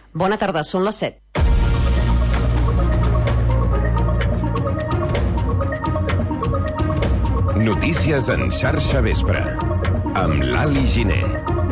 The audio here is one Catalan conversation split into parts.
Bona tarda, són les 7. Notícies en xarxa vespre, amb l'Ali Giner.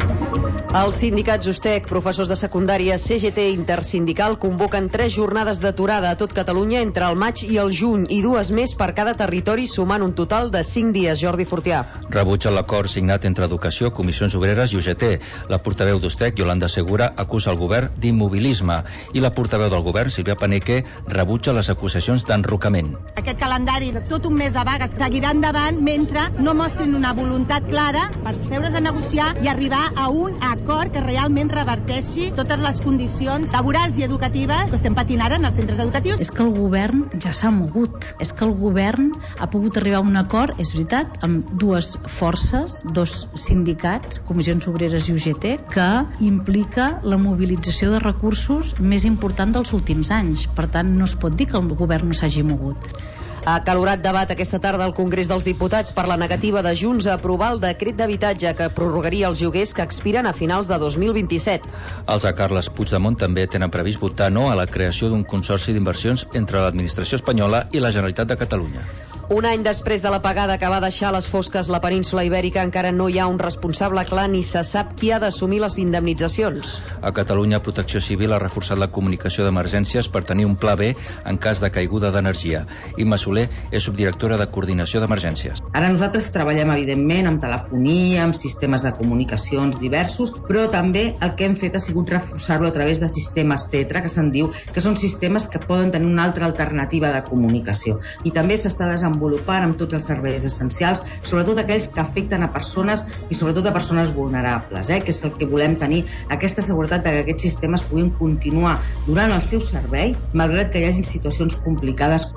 Els sindicats USTEC, professors de secundària, CGT Intersindical convoquen 3 jornades d'aturada a tot Catalunya entre el maig i el juny i 2 més per cada territori, sumant un total de 5 dies. Jordi Fortià. Rebutja l'acord signat entre Educació, Comissions Obreres i UGT. La portaveu d'USTEC, Yolanda Segura, acusa el govern d'immobilisme i la portaveu del govern, Sílvia Paneque, rebutja les acusacions d'enrocament. Aquest calendari de tot un mes de vagues seguirà endavant mentre no mostrin una voluntat clara per seure's a negociar i arribar a un acord que realment reverteixi totes les condicions laborals i educatives que estem patint ara en els centres educatius. És que el govern ja s'ha mogut, és que el govern ha pogut arribar a un acord, és veritat, amb 2 forces, 2 sindicats, Comissions Obreres i UGT, que implica la mobilització de recursos més important dels últims anys. Per tant, no es pot dir que el govern no s'hagi mogut. Acalorat debat aquesta tarda al Congrés dels Diputats per la negativa de Junts a aprovar el decret d'habitatge que prorrogaria els lloguers que expiren a finals de 2027. Els de Carles Puigdemont també tenen previst votar no a la creació d'un consorci d'inversions entre l'administració espanyola i la Generalitat de Catalunya. Un any després de l'apagada que va deixar a les fosques la península Ibèrica, encara no hi ha un responsable clar ni se sap qui ha d'assumir les indemnitzacions. A Catalunya, Protecció Civil ha reforçat la comunicació d'emergències per tenir un pla B en cas de caiguda d'energia. Imma Soler és subdirectora de Coordinació d'Emergències. Ara nosaltres treballem, evidentment, amb telefonia, amb sistemes de comunicacions diversos, però també el que hem fet ha sigut reforçar-lo a través de sistemes TETRA, que se'n diu, que són sistemes que poden tenir una altra alternativa de comunicació. I també s'està desenvolupant amb tots els serveis essencials, sobretot aquells que afecten a persones i sobretot a persones vulnerables, que és el que volem tenir, aquesta seguretat de que aquests sistemes puguin continuar durant el seu servei, malgrat que hi hagi situacions complicades.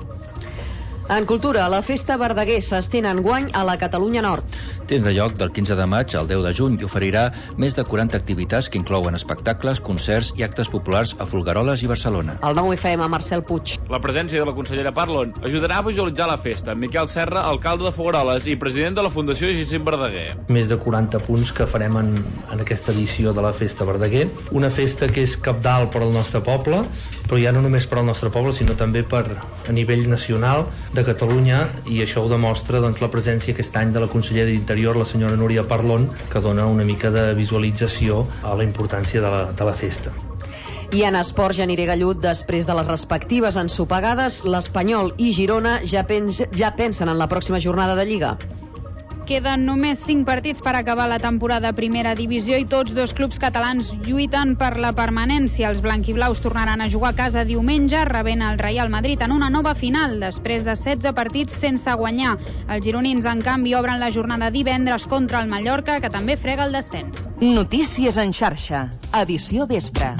En cultura, la Festa Verdaguer s'estén enguany a la Catalunya Nord. Tindrà lloc del 15 de maig al 10 de juny i oferirà més de 40 activitats que inclouen espectacles, concerts i actes populars a Folgueroles i Barcelona. El 9FM, Marcel Puig. La presència de la consellera Parlon ajudarà a visualitzar la festa. Miquel Serra, alcalde de Folgueroles i president de la Fundació Jacint Verdaguer. Més de 40 punts que farem en aquesta edició de la Festa Verdaguer. Una festa que és cabdal per al nostre poble, però ja no només per al nostre poble, sinó també a nivell nacional de Catalunya, i això ho demostra la presència aquest any de la consellera d'Interior, la senyora Núria Parlon, que dona una mica de visualització a la importància de la festa. I en esports, Janiré Gallut, després de les respectives ensopegades, l'Espanyol i Girona ja pensen en la pròxima jornada de Lliga. Queden només 5 partits per acabar la temporada a Primera Divisió i tots 2 clubs catalans lluiten per la permanència. Els blanquiblaus tornaran a jugar a casa diumenge, rebent el Real Madrid en una nova final, després de 16 partits sense guanyar. Els gironins, en canvi, obren la jornada divendres contra el Mallorca, que també frega el descens. Notícies en xarxa, edició vespre.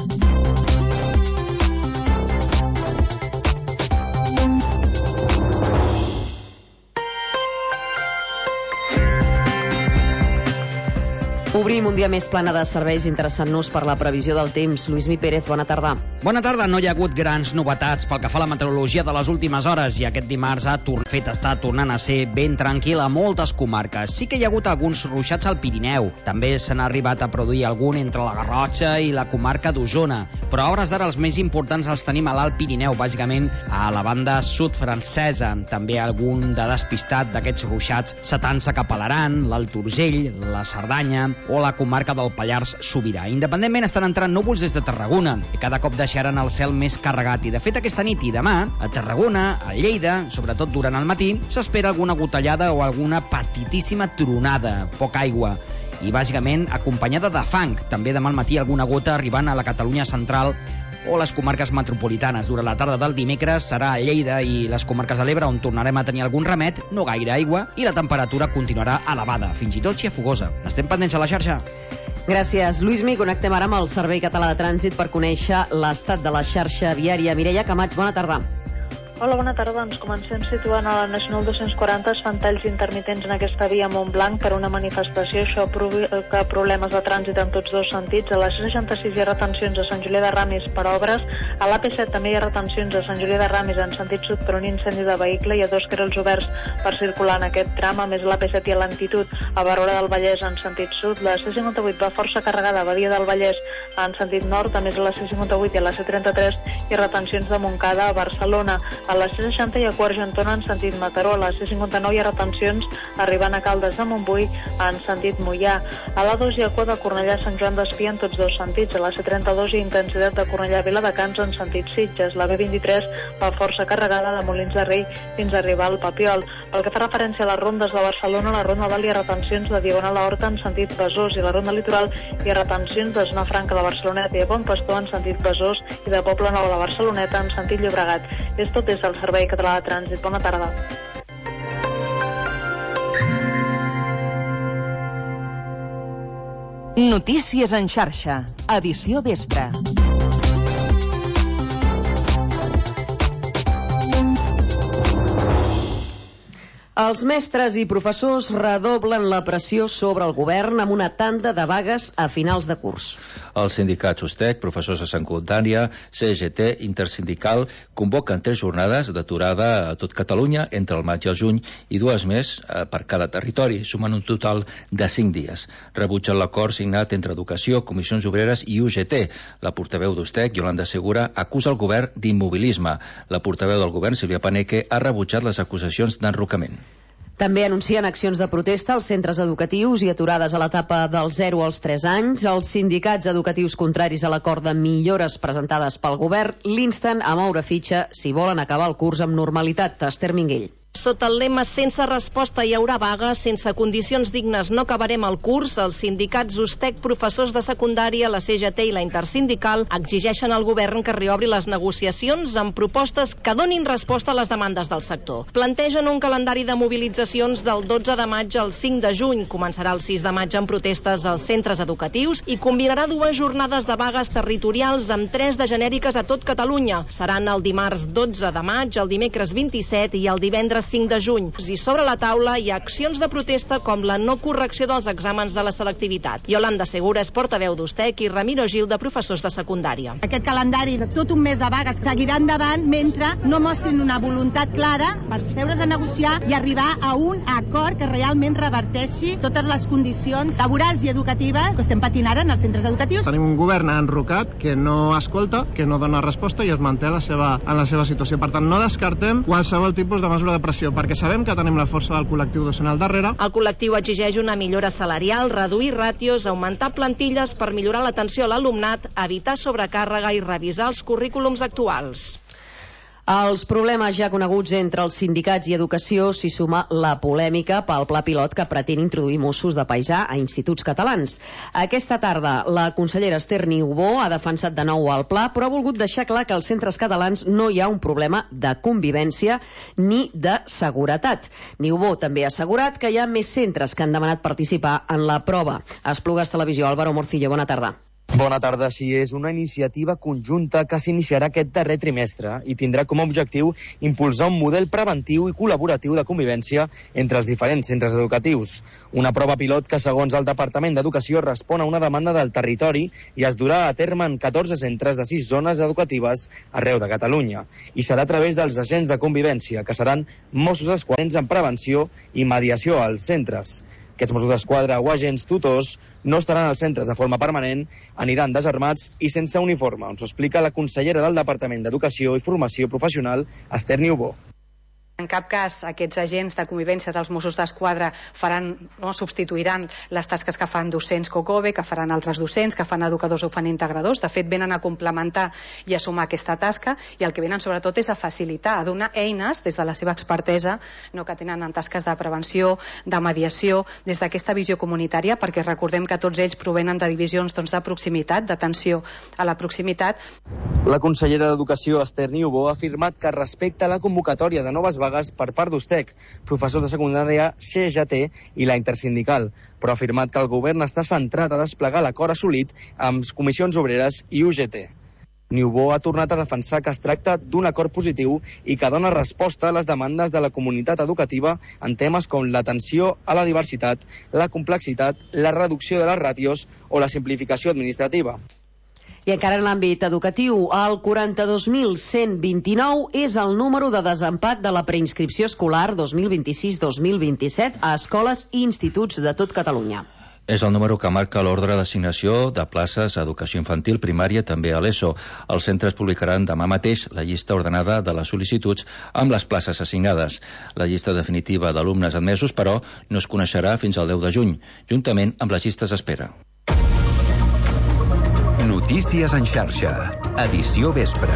Obrim un dia més plana de serveis, interessant-nos per la previsió del temps. Lluís Pérez, bona tarda. Bona tarda. No hi ha hagut grans novetats pel que fa a la meteorologia de les últimes hores i aquest dimarts està tornant a ser ben tranquil a moltes comarques. Sí que hi ha hagut alguns ruixats al Pirineu. També se n'ha arribat a produir algun entre la Garrotxa i la comarca d'Osona. Però a hores d'ara els més importants els tenim a l'Alt Pirineu, bàsicament a la banda sud francesa. També algun de despistat d'aquests ruixats setant-se cap a l'Aran, l'Alt Urgell, la Cerdanya o la comarca del Pallars Sobirà. Independentment estan entrant núvols des de Tarragona, que cada cop deixaran el cel més carregat. I de fet aquesta nit i demà, a Tarragona, a Lleida, sobretot durant el matí, s'espera alguna gotellada o alguna petitíssima tronada, poca aigua, i bàsicament acompanyada de fang. També demà al matí alguna gota arribant a la Catalunya central o les comarques metropolitanes. Durant la tarda del dimecres serà a Lleida i les comarques de l'Ebre on tornarem a tenir algun remet, no gaire aigua, i la temperatura continuarà elevada, fins i tot xafogosa. Estem pendents a la xarxa. Gràcies, Lluís. Connectem ara amb el Servei Català de Trànsit per conèixer l'estat de la xarxa viària. Mireia Camats, bona tarda. Hola, bona tarda. Doncs comencem situant a la Nacional 240. Es fan talls intermitents en aquesta via Montblanc per una manifestació. Això provoca problemes de trànsit en tots dos sentits. A la C66 hi ha retencions a Sant Julià de Ramis per obres. A l'AP7 també hi ha retencions a Sant Julià de Ramis en sentit sud per un incendi de vehicle. Hi ha 2 carrils oberts per circular en aquest tram. A més, a l'AP7 hi ha lentitud a Barberà del Vallès en sentit sud. La C58 va força carregada a Badia del Vallès en sentit nord. A més, a la C58 i a la C33 hi ha retencions de Montcada a Barcelona. A la C60 hi ha quart Argentona en sentit Mataró. A la C59 hi ha retencions arribant a Caldes de Montbui en sentit Moià. A l'A2 hi ha cua de Cornellà a Sant Joan d'Espí en tots dos sentits. A la C32 hi ha intensitat de Cornellà a Viladecans en sentit Sitges. La B23 va força carregada de Molins de Rei fins a arribar al Papiol. Pel que fa referència a les rondes de Barcelona, la ronda Val hi ha retencions de Diagonal a Horta en sentit Besòs i la ronda Litoral hi ha retencions de Zona Franca de Barceloneta i de Bon Pastor en sentit Besòs i de Poble Nou de Barceloneta en sentit Llobregat. És tot des del Servei Català de Trànsit. Bona tarda. Notícies en xarxa. Edició vespre. Els mestres i professors redoblen la pressió sobre el govern amb una tanda de vagues a finals de curs. Els sindicats USTEC, professors de secundària, CGT, Intersindical, convoquen 3 jornades d'aturada a tot Catalunya entre el maig i el juny i 2 més per cada territori, sumant un total de 5 dies. Rebutgen l'acord signat entre Educació, Comissions Obreres i UGT. La portaveu d'USTEC, Yolanda Segura, acusa el govern d'immobilisme. La portaveu del govern, Sílvia Paneque, ha rebutjat les acusacions d'enrocament. També anuncien accions de protesta als centres educatius i aturades a l'etapa dels 0 als 3 anys. Els sindicats educatius contraris a l'acord de millores presentades pel govern l'insten a moure fitxa si volen acabar el curs amb normalitat. Esther Minguell. Sota el lema "Sense resposta hi haurà vaga, sense condicions dignes no acabarem el curs", els sindicats USTEC, professors de secundària, la CGT i la Intersindical exigeixen al govern que reobri les negociacions amb propostes que donin resposta a les demandes del sector. Plantegen un calendari de mobilitzacions del 12 de maig al 5 de juny. Començarà el 6 de maig amb protestes als centres educatius i combinarà 2 jornades de vagues territorials amb 3 de genèriques a tot Catalunya. Seran el dimarts 12 de maig, el dimecres 27 i el divendres 5 de juny. I sobre la taula hi ha accions de protesta com la no correcció dels exàmens de la selectivitat. Yolanda Segura és portaveu d'USTEC i Ramiro Gil de professors de secundària. Aquest calendari de tot un mes de vagues seguirà endavant mentre no mostrin una voluntat clara per seure's a negociar i arribar a un acord que realment reverteixi totes les condicions laborals i educatives que estem patint ara en els centres educatius. Tenim un govern enrocat que no escolta, que no dona resposta i es manté en la seva situació. Per tant, no descartem qualsevol tipus de mesura de pressió, perquè sabem que tenim la força del col·lectiu docent al darrere. El col·lectiu exigeix una millora salarial, reduir ràtios, augmentar plantilles per millorar l'atenció a l'alumnat, evitar sobrecàrrega i revisar els currículums actuals. Als problemes ja coneguts entre els sindicats i educació s'hi suma la polèmica pel pla pilot que pretén introduir Mossos de paisà a instituts catalans. Aquesta tarda la consellera Esther Niubó ha defensat de nou el pla, però ha volgut deixar clar que als centres catalans no hi ha un problema de convivència ni de seguretat. Niubó també ha assegurat que hi ha més centres que han demanat participar en la prova. A Esplugues Televisió, Álvaro Morcillo, bona tarda. Bona tarda. Sí, és una iniciativa conjunta que s'iniciarà aquest darrer trimestre i tindrà com a objectiu impulsar un model preventiu i col·laboratiu de convivència entre els diferents centres educatius. Una prova pilot que, segons el Departament d'Educació, respon a una demanda del territori i es durà a terme en 14 centres de 6 zones educatives arreu de Catalunya. I serà a través dels agents de convivència, que seran Mossos d'Esquadra en prevenció i mediació als centres. Aquests Mossos d'Esquadra o agents tutors no estaran als centres de forma permanent, aniran desarmats i sense uniforme, on s'ho explica la consellera del Departament d'Educació i Formació Professional, Esther Niubó. En cap cas aquests agents de convivència dels Mossos d'Esquadra substituiran les tasques que fan docents COCOBE, que faran altres docents, que fan educadors o fan integradors. De fet, venen a complementar i a sumar aquesta tasca i el que venen sobretot és a facilitar, a donar eines des de la seva expertesa que tenen en tasques de prevenció, de mediació, des d'aquesta visió comunitària, perquè recordem que tots ells provenen de divisions de proximitat, d'atenció a la proximitat. La consellera d'Educació, Esther Niubó, ha afirmat que respecte a la convocatòria de noves vagues per part d'USTEC, professors de secundària, CGT i la Intersindical, però ha afirmat que el govern està centrat a desplegar l'acord assolit amb Comissions Obreres i UGT. Niubó ha tornat a defensar que es tracta d'un acord positiu i que dona resposta a les demandes de la comunitat educativa en temes com l'atenció a la diversitat, la complexitat, la reducció de les ràtios o la simplificació administrativa. I encara en l'àmbit educatiu, el 42.129 és el número de desempat de la preinscripció escolar 2026-2027 a escoles i instituts de tot Catalunya. És el número que marca l'ordre d'assignació de places a educació infantil, primària, també a l'ESO. Els centres publicaran demà mateix la llista ordenada de les sol·licituds amb les places assignades. La llista definitiva d'alumnes admesos, però, no es coneixerà fins al 10 de juny, juntament amb les llistes d'espera. Notícies en xarxa. Edició vespre.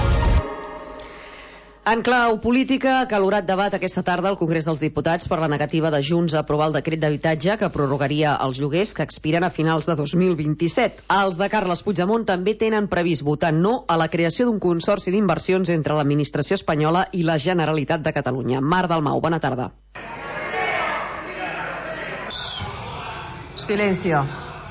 En clau política, acalorat debat aquesta tarda al Congrés dels Diputats per la negativa de Junts a aprovar el decret d'habitatge que prorrogaria els lloguers que expiren a finals de 2027. Els de Carles Puigdemont també tenen previst votar no a la creació d'un consorci d'inversions entre l'administració espanyola i la Generalitat de Catalunya. Mar Dalmau, bona tarda. Silencio.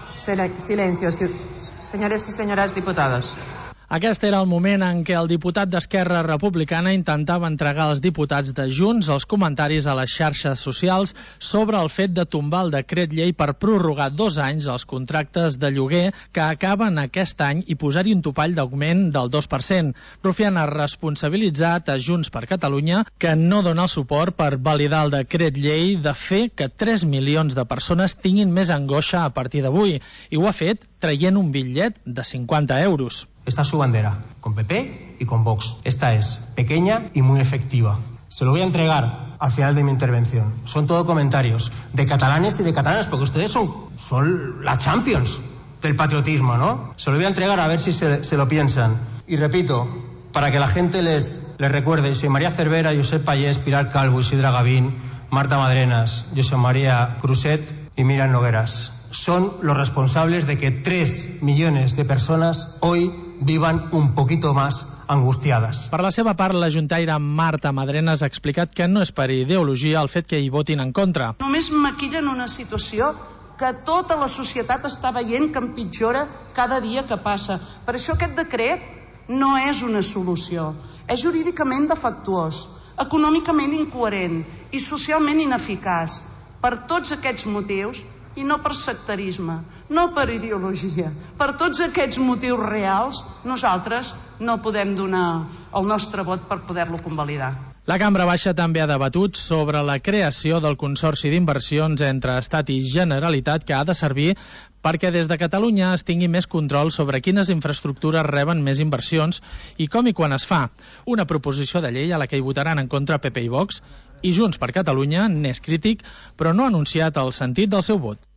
Silencio. Señores y señoras diputados. Aquest era el moment en què el diputat d'Esquerra Republicana intentava entregar als diputats de Junts els comentaris a les xarxes socials sobre el fet de tombar el decret llei per prorrogar 2 anys els contractes de lloguer que acaben aquest any i posar-hi un topall d'augment del 2%. Rufián ha responsabilitzat a Junts per Catalunya, que no dona el suport per validar el decret llei, de fer que 3 milions de persones tinguin més angoixa a partir d'avui. I ho ha fet traient un bitllet de 50 euros. Esta es su bandera, con PP y con Vox. Esta es pequeña y muy efectiva. Se lo voy a entregar al final de mi intervención. Son todo comentarios de catalanes y de catalanas, porque ustedes son la Champions del patriotismo, ¿no? Se lo voy a entregar a ver si se lo piensan. Y repito, para que la gente les recuerde, soy María Cervera, Josep Pallés, Pilar Calvo, Isidra Gavín, Marta Madrenas, José María Cruzet y Miriam Nogueras. Son los responsables de que 3 millones de personas hoy vivan un poquito más angustiades. Per la seva part, la juntaire Marta Madrenas ha explicat que no és per ideologia el fet que hi votin en contra. Només maquillen una situació que tota la societat està veient que empitjora cada dia que passa. Per això aquest decret no és una solució. És jurídicament defectuós, econòmicament incoherent i socialment ineficaç. Per tots aquests motius, i no per sectarisme, no per ideologia, per tots aquests motius reals, nosaltres no podem donar el nostre vot per poder-lo convalidar. La Cambra Baixa també ha debatut sobre la creació del Consorci d'Inversions entre Estat i Generalitat, que ha de servir perquè des de Catalunya es tingui més control sobre quines infraestructures reben més inversions i com i quan es fa. Una proposició de llei a la que hi votaran en contra PP i Vox, i Junts per Catalunya n'és crític, però no ha anunciat el sentit del seu vot.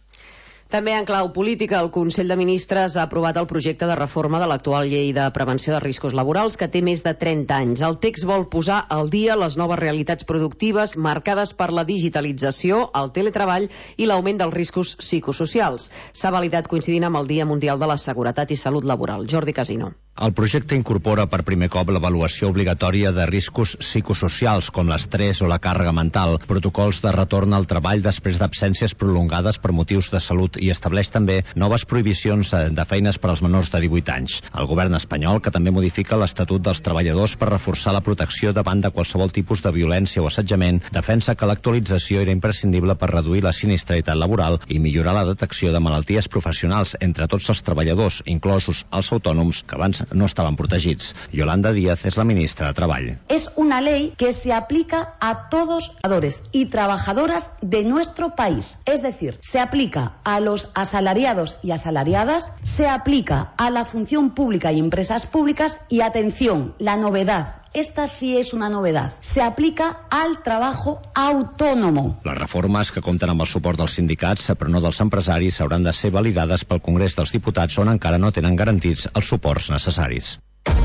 També en clau política, el Consell de Ministres ha aprovat el projecte de reforma de l'actual llei de prevenció de riscos laborals, que té més de 30 anys. El text vol posar al dia les noves realitats productives marcades per la digitalització, el teletreball i l'augment dels riscos psicosocials. S'ha validat coincidint amb el Dia Mundial de la Seguretat i Salut Laboral. Jordi Casino. El projecte incorpora per primer cop l'avaluació obligatòria de riscos psicosocials com l'estrès o la càrrega mental, protocols de retorn al treball després d'absències prolongades per motius de salut i estableix també noves prohibicions de feines per als menors de 18 anys. El govern espanyol, que també modifica l'Estatut dels Treballadors per reforçar la protecció davant de qualsevol tipus de violència o assetjament, defensa que l'actualització era imprescindible per reduir la sinistralitat laboral i millorar la detecció de malalties professionals entre tots els treballadors, inclosos els autònoms, que abans no estaban protegidos. Yolanda Díaz es la ministra de Trabajo. Es una ley que se aplica a todos los trabajadores y trabajadoras de nuestro país. Es decir, se aplica a los asalariados y asalariadas, se aplica a la función pública y empresas públicas y, atención, la novedad. Esta sí és una novedad. Se aplica al trabajo autónomo. Les reformes, que compten amb el suport dels sindicats però no dels empresaris, hauran de ser validades pel Congrés dels Diputats, on encara no tenen garantits els suports necessaris.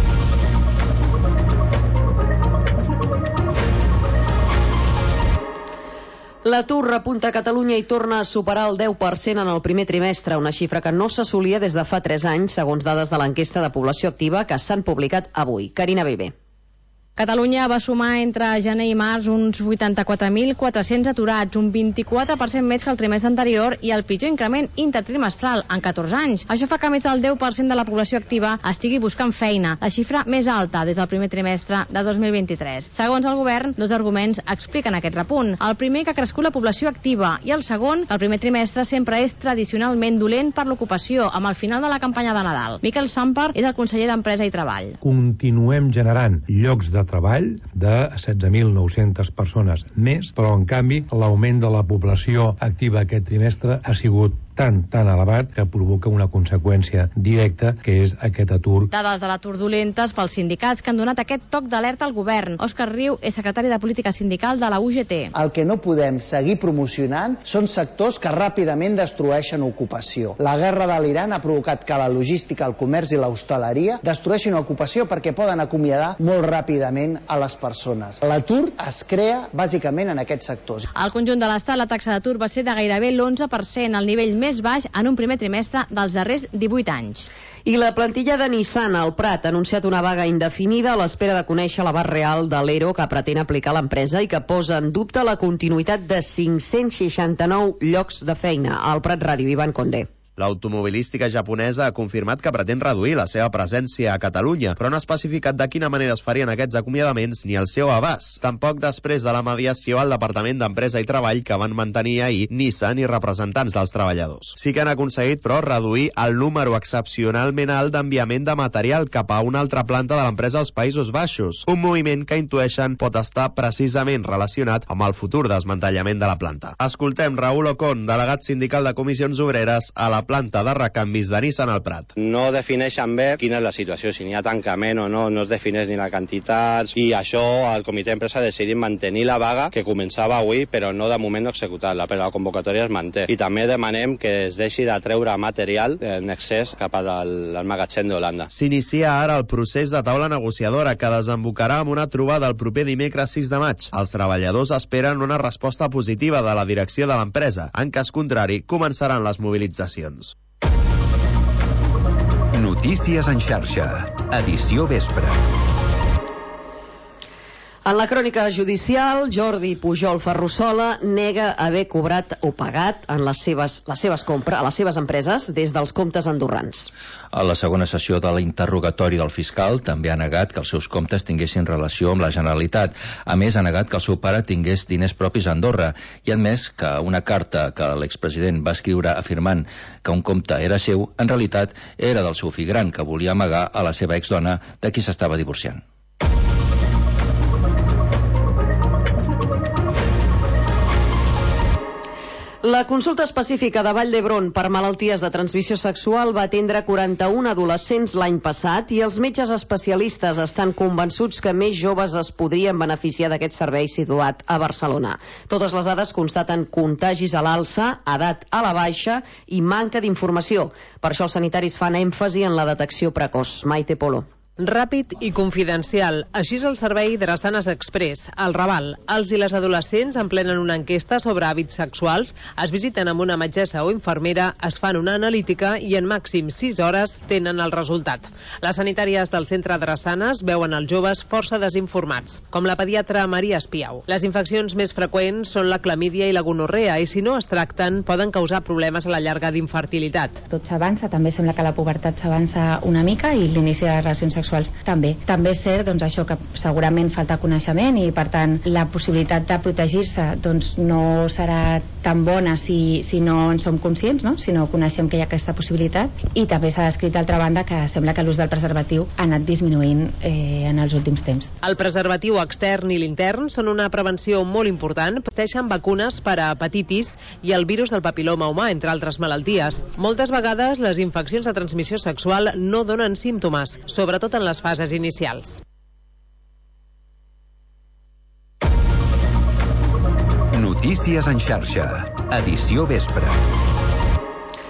L'atur repunta a Catalunya i torna a superar el 10% en el primer trimestre, una xifra que no s'assolia des de fa 3 anys, segons dades de l'enquesta de població activa que s'han publicat avui. Carina Bellver. Catalunya va sumar entre gener i març uns 84.400 aturats, un 24% més que el trimestre anterior i el pitjor increment intertrimestral en 14 anys. Això fa que més del 10% de la població activa estigui buscant feina, la xifra més alta des del primer trimestre de 2023. Segons el govern, dos arguments expliquen aquest repunt. El primer, que ha crescut la població activa, i el segon, que el primer trimestre sempre és tradicionalment dolent per l'ocupació, amb el final de la campanya de Nadal. Miquel Sampar és el conseller d'Empresa i Treball. Continuem generant llocs de treball de 16.900 persones més, però en canvi l'augment de la població activa aquest trimestre ha sigut tan elevat que provoca una conseqüència directa, que és aquest atur. Dades de l'atur dolentes pels sindicats que han donat aquest toc d'alerta al govern. Òscar Riu és secretari de Política Sindical de la UGT. El que no podem seguir promocionant són sectors que ràpidament destrueixen ocupació. La guerra de l'Iran ha provocat que la logística, el comerç i l'hostaleria destrueixin ocupació perquè poden acomiadar molt ràpidament a les persones. L'atur es crea bàsicament en aquests sectors. Al conjunt de l'Estat, la taxa d'atur va ser de gairebé l'11%, el nivell més baix en un primer trimestre dels darrers 18 anys. I la plantilla de Nissan al Prat ha anunciat una vaga indefinida a l'espera de conèixer l'abast real de l'ERO que pretén aplicar l'empresa i que posa en dubte la continuïtat de 569 llocs de feina. Al Prat Ràdio, Ivan Condé. L'automobilística japonesa ha confirmat que pretén reduir la seva presència a Catalunya, però no ha especificat de quina manera es farien aquests acomiadaments ni el seu abast. Tampoc després de la mediació al Departament d'Empresa i Treball que van mantenir ahir Nissan i representants dels treballadors. Sí que han aconseguit, però, reduir el número excepcionalment alt d'enviament de material cap a una altra planta de l'empresa als Països Baixos, un moviment que intueixen pot estar precisament relacionat amb el futur desmantellament de la planta. Escoltem Raül Ocon, delegat sindical de Comissions Obreres a la planta de recanvis de Nissan al Prat. No defineixen bé quina és la situació, si n'hi ha tancament o no, no es defineix ni la quantitat, i això el comitè d'empresa ha decidit mantenir la vaga que començava avui, però no de moment no executar-la, però la convocatòria es manté. I també demanem que es deixi de treure material en excés cap al magatzem d'Holanda. S'inicia ara el procés de taula negociadora que desembocarà amb una trobada el proper dimecres 6 de maig. Els treballadors esperen una resposta positiva de la direcció de l'empresa. En cas contrari, començaran les mobilitzacions. Notícies en xarxa. Edició vespre. En la crònica judicial, Jordi Pujol Ferrusola nega haver cobrat o pagat en les seves compres a les seves empreses des dels comptes andorrans. A la segona sessió de l'interrogatori del fiscal també ha negat que els seus comptes tinguessin relació amb la Generalitat. A més, ha negat que el seu pare tingués diners propis a Andorra i ha admès que una carta que l'expresident va escriure afirmant que un compte era seu, en realitat era del seu fill gran, que volia amagar a la seva exdona de qui s'estava divorciant. La consulta específica de Vall d'Hebron per malalties de transmissió sexual va atendre 41 adolescents l'any passat i els metges especialistes estan convençuts que més joves es podrien beneficiar d'aquest servei situat a Barcelona. Totes les dades constaten contagis a l'alça, edat a la baixa i manca d'informació. Per això els sanitaris fan èmfasi en la detecció precoç. Maite Polo. Ràpid i confidencial. Així és el servei Drassanes Express. Al Raval, els i les adolescents emplenen una enquesta sobre hàbits sexuals, es visiten amb una metgessa o infermera, es fan una analítica i en màxim 6 hores tenen el resultat. Les sanitàries del centre Drassanes veuen els joves força desinformats, com la pediatra Maria Espiau. Les infeccions més freqüents són la clamídia i la gonorrea i si no es tracten poden causar problemes a la llarga d'infertilitat. Tot s'avança, també sembla que la pubertat s'avança una mica i l'inici de les relacions sexuals també. També és cert això que segurament falta coneixement i per tant la possibilitat de protegir-se no serà tan bona si no en som conscients, no? Si no coneixem que hi ha aquesta possibilitat, i també s'ha descrit d'altra banda que sembla que l'ús del preservatiu ha anat disminuint en els últims temps. El preservatiu extern i l'intern són una prevenció molt important, pateixen vacunes per a hepatitis i el virus del papiloma humà, entre altres malalties. Moltes vegades les infeccions de transmissió sexual no donen símptomes, sobretot en les fases inicials. Notícies en xarxa. Edició vespre.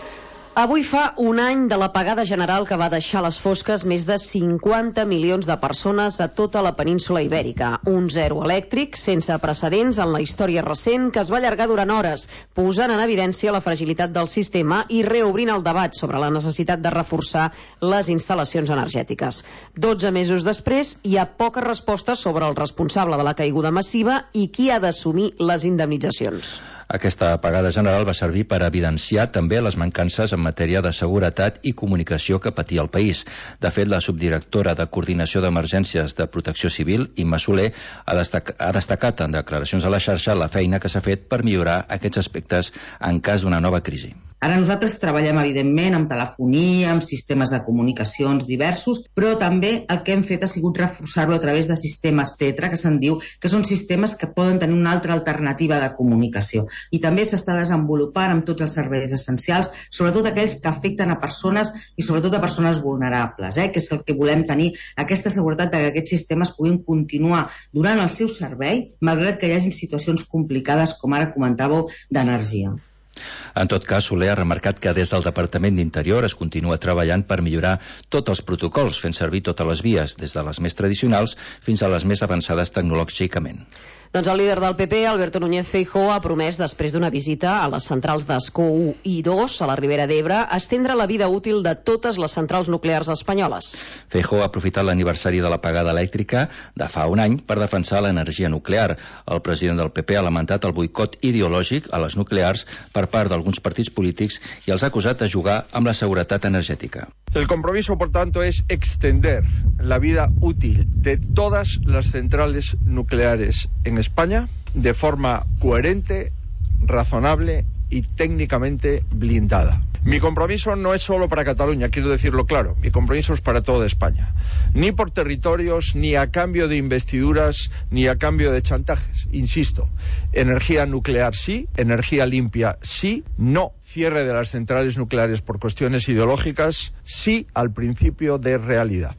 Avui fa un any de l'apagada general que va deixar a les fosques més de 50 milions de persones a tota la península ibèrica. Un zero elèctric sense precedents en la història recent que es va allargar durant hores, posant en evidència la fragilitat del sistema i reobrint el debat sobre la necessitat de reforçar les instal·lacions energètiques. 12 mesos després, hi ha poca resposta sobre el responsable de la caiguda massiva i qui ha d'assumir les indemnitzacions. Aquesta apagada general va servir per evidenciar també les mancances en matèria de seguretat i comunicació que patia el país. De fet, la subdirectora de Coordinació d'Emergències de Protecció Civil, Imma Soler, ha destacat en declaracions a la xarxa la feina que s'ha fet per millorar aquests aspectes en cas d'una nova crisi. Ara nosaltres treballem, evidentment, amb telefonia, amb sistemes de comunicacions diversos, però també el que hem fet ha sigut reforçar-ho a través de sistemes TETRA, que se'n diu, que són sistemes que poden tenir una altra alternativa de comunicació. I també s'està desenvolupant amb tots els serveis essencials, sobretot aquells que afecten a persones i sobretot a persones vulnerables, que és el que volem tenir, aquesta seguretat de que aquests sistemes puguin continuar durant el seu servei, malgrat que hi hagi situacions complicades, com ara comentàveu, d'energia. En tot cas, Soler ha remarcat que des del Departament d'Interior es continua treballant per millorar tots els protocols, fent servir totes les vies, des de les més tradicionals fins a les més avançades tecnològicament. Doncs el líder del PP, Alberto Núñez Feijóo, ha promès, després d'una visita a les centrals d'Ascó 1 i 2 a la Ribera d'Ebre, estendre la vida útil de totes les centrals nuclears espanyoles. Feijóo ha aprofitat l'aniversari de l'apagada elèctrica de fa un any per defensar l'energia nuclear. El president del PP ha lamentat el boicot ideològic a les nuclears per part d'alguns partits polítics i els ha acusat de jugar amb la seguretat energètica. El compromiso, por tanto, es extender la vida útil de todas las centrales nucleares en España de forma coherente, razonable y técnicamente blindada. Mi compromiso no es solo para Cataluña, quiero decirlo claro, mi compromiso es para toda España. Ni por territorios, ni a cambio de investiduras, ni a cambio de chantajes. Insisto, energía nuclear sí, energía limpia sí, no cierre de las centrales nucleares por cuestiones ideológicas, sí al principio de realidad.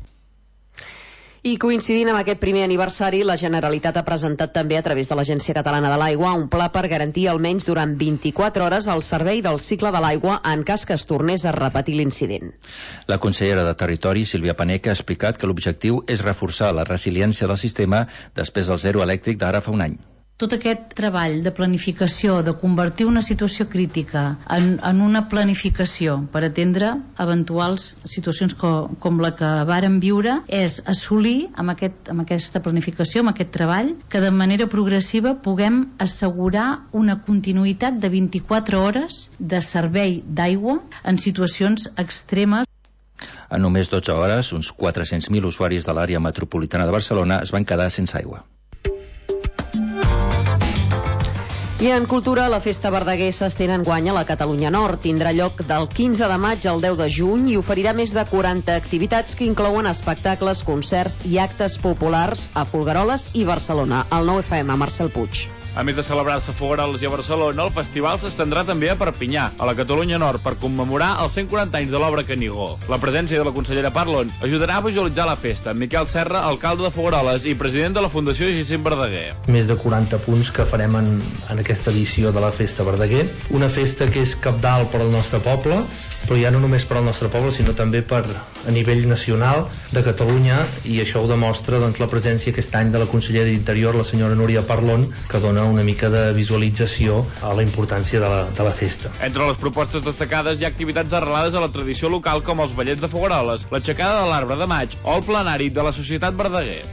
I coincidint amb aquest primer aniversari, la Generalitat ha presentat també a través de l'Agència Catalana de l'Aigua un pla per garantir almenys durant 24 hores el servei del cicle de l'aigua en cas que es tornés a repetir l'incident. La consellera de Territori, Sílvia Paneque, ha explicat que l'objectiu és reforçar la resiliència del sistema després del zero elèctric d'ara fa un any. Tot aquest treball de planificació, de convertir una situació crítica en una planificació per atendre eventuals situacions com la que vàrem viure, és assolir amb aquesta planificació, amb aquest treball, que de manera progressiva puguem assegurar una continuïtat de 24 hores de servei d'aigua en situacions extremes. En només 12 hores, uns 400.000 usuaris de l'àrea metropolitana de Barcelona es van quedar sense aigua. I en cultura, la Festa Verdaguer s'estén enguany a la Catalunya Nord. Tindrà lloc del 15 de maig al 10 de juny i oferirà més de 40 activitats que inclouen espectacles, concerts i actes populars a Folgueroles i Barcelona. El 9FM, Marcel Puig. A més de celebrar-se a Folgueroles i a Barcelona, el festival s'estendrà també a Perpinyà, a la Catalunya Nord, per commemorar els 140 anys de l'obra Canigó. La presència de la consellera Parlon ajudarà a visualitzar la festa. Miquel Serra, alcalde de Folgueroles i president de la Fundació Jacint Verdaguer. Més de 40 punts que farem en aquesta edició de la Festa Verdaguer. Una festa que és cabdal per al nostre poble, però ja no només per al nostre poble, sinó també a nivell nacional de Catalunya, i això ho demostra la presència aquest any de la consellera d'Interior, la senyora Núria Parlon, que dona una mica de visualització a la importància de la festa. Entre les propostes destacades hi ha activitats arrelades a la tradició local com els ballets de Folgueroles, l'aixecada de l'arbre de maig o el plenari de la Societat Verdaguer.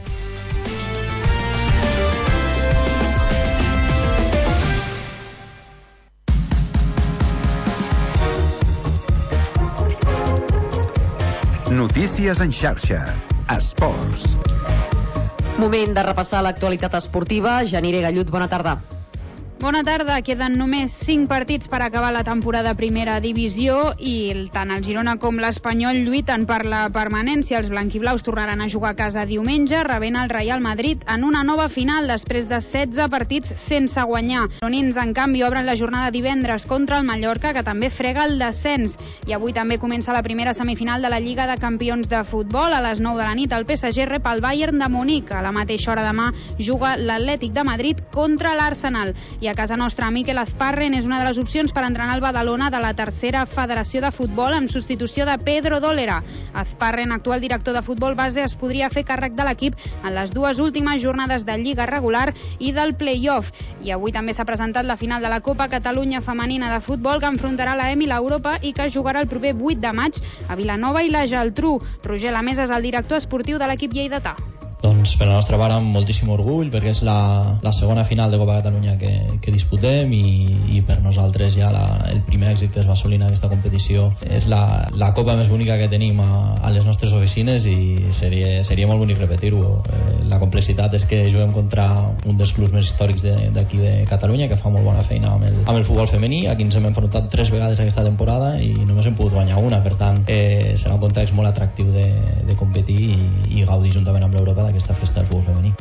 Notícies en xarxa. Esports. Moment de repassar l'actualitat esportiva. Janire Gallut, bona tarda. Bona tarda, queden només 5 partits per acabar la temporada Primera Divisió i tant el Girona com l'Espanyol lluiten per la permanència. Els blanquiblaus tornaran a jugar a casa diumenge, rebent el Real Madrid en una nova final després de 16 partits sense guanyar. Els gironins, en canvi, obren la jornada divendres contra el Mallorca, que també frega el descens. I avui també comença la primera semifinal de la Lliga de Campions de Futbol. A les 9 de la nit el PSG rep el Bayern de Munic. A la mateixa hora demà juga l'Atlètic de Madrid contra l'Arsenal. I a casa nostra, Mikel Azparren és una de les opcions per entrenar el Badalona de la tercera federació de futbol en substitució de Pedro Dólera. Azparren, actual director de futbol base, es podria fer càrrec de l'equip en les dues últimes jornades de Lliga regular i del play-off. I avui també s'ha presentat la final de la Copa Catalunya femenina de futbol, que enfrontarà la EM i l'Europa i que jugarà el proper 8 de maig a Vilanova i la Geltrú. Roger Lamesa és el director esportiu de l'equip lleidatà. Doncs per la nostra part amb moltíssim orgull, perquè és la segona final de Copa Catalunya que disputem i per nosaltres ja el primer èxit que es va assolir en aquesta competició. És la copa més bonica que tenim a les nostres oficines i seria molt bonic repetir-ho. La complexitat és que juguem contra un dels clubs més històrics d'aquí de Catalunya, que fa molt bona feina amb el futbol femení. Aquí ens hem enfrontat 3 vegades aquesta temporada i només hem pogut guanyar una, per tant serà un context molt atractiu de competir i gaudir juntament amb l'Europa d'aquesta festa del futbol femení.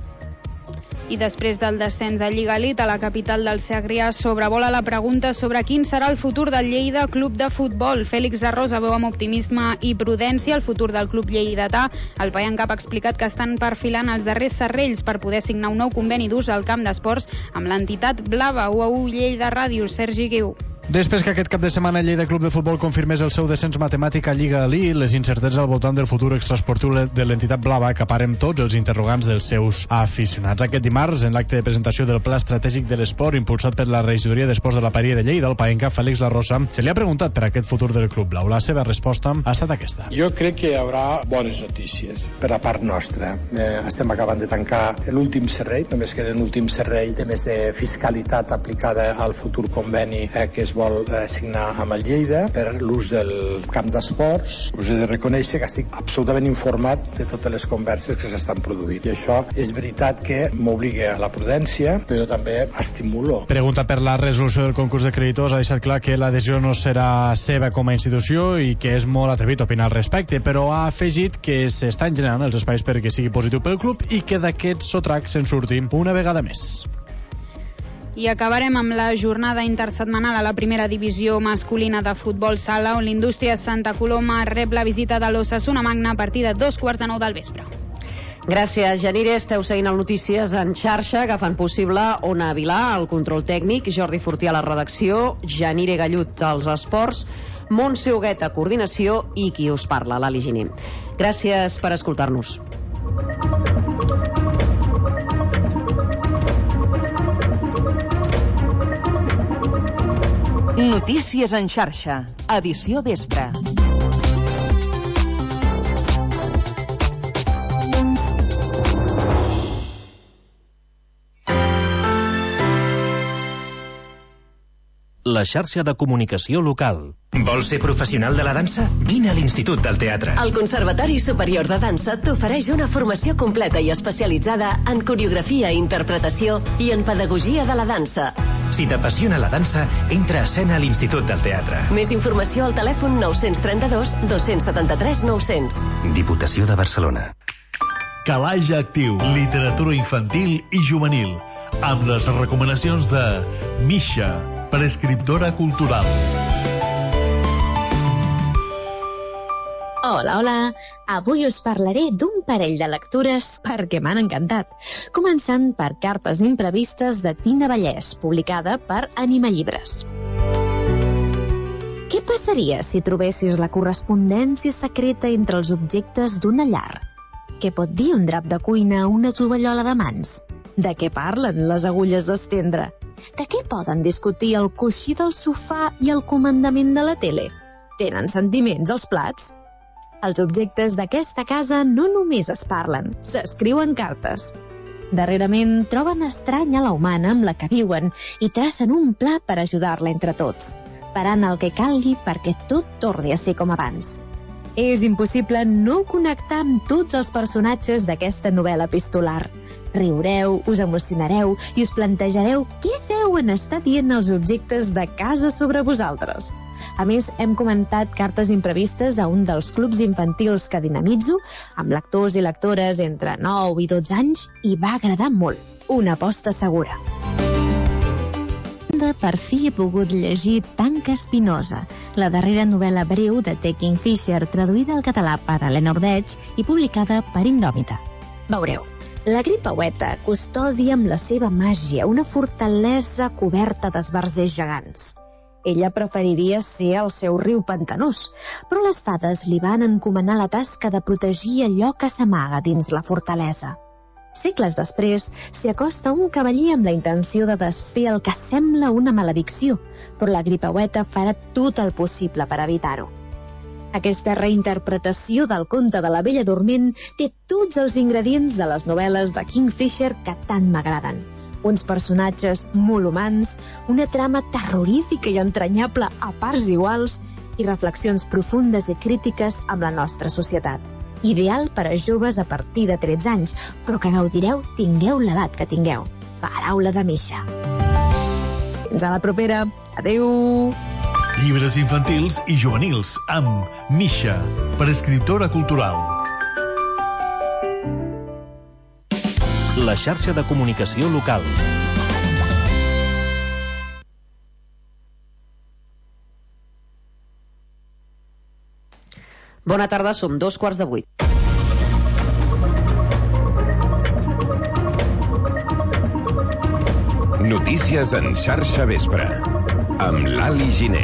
I després del descens a Lliga Elite, a la capital del Segrià sobrevola la pregunta sobre quin serà el futur del Lleida Club de Futbol. Fèlix de Rosa veu amb optimisme i prudència el futur del club lleidatà. El Paia en Cap ha explicat que estan perfilant els darrers serrells per poder signar un nou conveni d'ús al camp d'esports amb l'entitat blava. UAU Lleida Ràdio, Sergi Guiu. Després que aquest cap de setmana el Lleida Club de Futbol confirmés el seu descens matemàtic a Lliga Elite, les incerteses al voltant del futur extraesportiu de l'entitat blava acaparen tots els interrogants dels seus aficionats. Aquest dimarts, en l'acte de presentació del Pla Estratègic de l'Esport impulsat per la Regidoria d'Esports de la Paria de Lleida, el paenca Fèlix La Rosa, se li ha preguntat per aquest futur del club blau. La seva resposta ha estat aquesta. Jo crec que hi haurà bones notícies per la part nostra. Estem acabant de tancar l'últim serrell, només queda l'últim serrell de més de fiscalitat aplicada al futur conveni que es vol signar amb el Lleida per l'ús del camp d'esports. Us he de reconèixer que estic absolutament informat de totes les converses que s'estan produint. I això és veritat que m'obliga a la prudència, però també estimulo. Pregunta per la resolució del concurs de creditors, ha deixat clar que la decisió no serà seva com a institució i que és molt atrevit opinar al respecte, però ha afegit que s'estan generant els espais perquè sigui positiu pel club i que d'aquest sotrac se'n surti una vegada més. I acabarem amb la jornada intersetmanal a la primera divisió masculina de futbol sala, on l'Indústria Santa Coloma rep la visita de l'Osasuna Magna a partir de 2:45 del vespre. Gràcies, Janire. Esteu seguint el Notícies en xarxa, que fan possible Ona Vilà, el control tècnic, Jordi Fortí a la redacció, Janire Gallut als esports, Montse Huguet a coordinació i qui us parla, l'Ali Giner. Gràcies per escoltar-nos. Notícies en xarxa, edició vespre. La xarxa de comunicació local. Vols ser professional de la dansa? Vine a l'Institut del Teatre. El Conservatori Superior de Dansa t'ofereix una formació completa i especialitzada en coreografia, interpretació i en pedagogia de la dansa. Si t'apassiona la dansa, entra a escena a l'Institut del Teatre. Més informació al telèfon 932 273 900. Diputació de Barcelona. Calaix Actiu, literatura infantil i juvenil, amb les recomanacions de Misha, prescriptora cultural. Hola. Avui us parlaré d'un parell de lectures perquè m'han encantat. Començant per Cartes imprevistes de Tina Vallès, publicada per Anima Llibres. Què passaria si trobessis la correspondència secreta entre els objectes d'una llar? Què pot dir un drap de cuina a una tovallola de mans? De què parlen les agulles d'estendre? De què poden discutir el coixí del sofà i el comandament de la tele? Tenen sentiments els plats? Els objectes d'aquesta casa no només es parlen, s'escriuen cartes. Darrerament troben estranya la humana amb la que viuen i tracen un pla per ajudar-la entre tots, parant el que calgui perquè tot torni a ser com abans. És impossible no connectar amb tots els personatges d'aquesta novel·la epistolar. Riureu, us emocionareu i us plantejareu què deuen estar dient els objectes de casa sobre vosaltres. A més, hem comentat Cartes imprevistes a un dels clubs infantils que dinamitzo, amb lectors i lectores entre 9 i 12 anys, i va agradar molt. Una aposta segura. Per fi he pogut llegir Tanca Espinosa, la darrera novel·la breu de T. Kingfisher, traduïda al català per Helena Ordeig i publicada per Indòmita. Veureu, La gripaueta custodia amb la seva màgia una fortalesa coberta d'esbarzers gegants. Ella preferiria ser al seu riu pantanós, però les fades li van encomanar la tasca de protegir allò que s'amaga dins la fortalesa. Segles després, s'hi acosta un cavaller amb la intenció de desfer el que sembla una maledicció, però la gripaueta farà tot el possible per evitar-ho. Aquesta reinterpretació del conte de la Bella Dorment té tots els ingredients de les novel·les de Kingfisher que tant m'agraden. Uns personatges molt humans, una trama terrorífica i entranyable a parts iguals i reflexions profundes i crítiques amb la nostra societat. Ideal per a joves a partir de 13 anys, però que gaudireu tingueu l'edat que tingueu. Paraula de Misha. Fins a la propera. Adéu! Llibres infantils i juvenils amb Misha, per escriptora cultural. La xarxa de comunicació local. Bona tarda, som 7:45. Notícies en xarxa vespre, amb l'Ali Giner.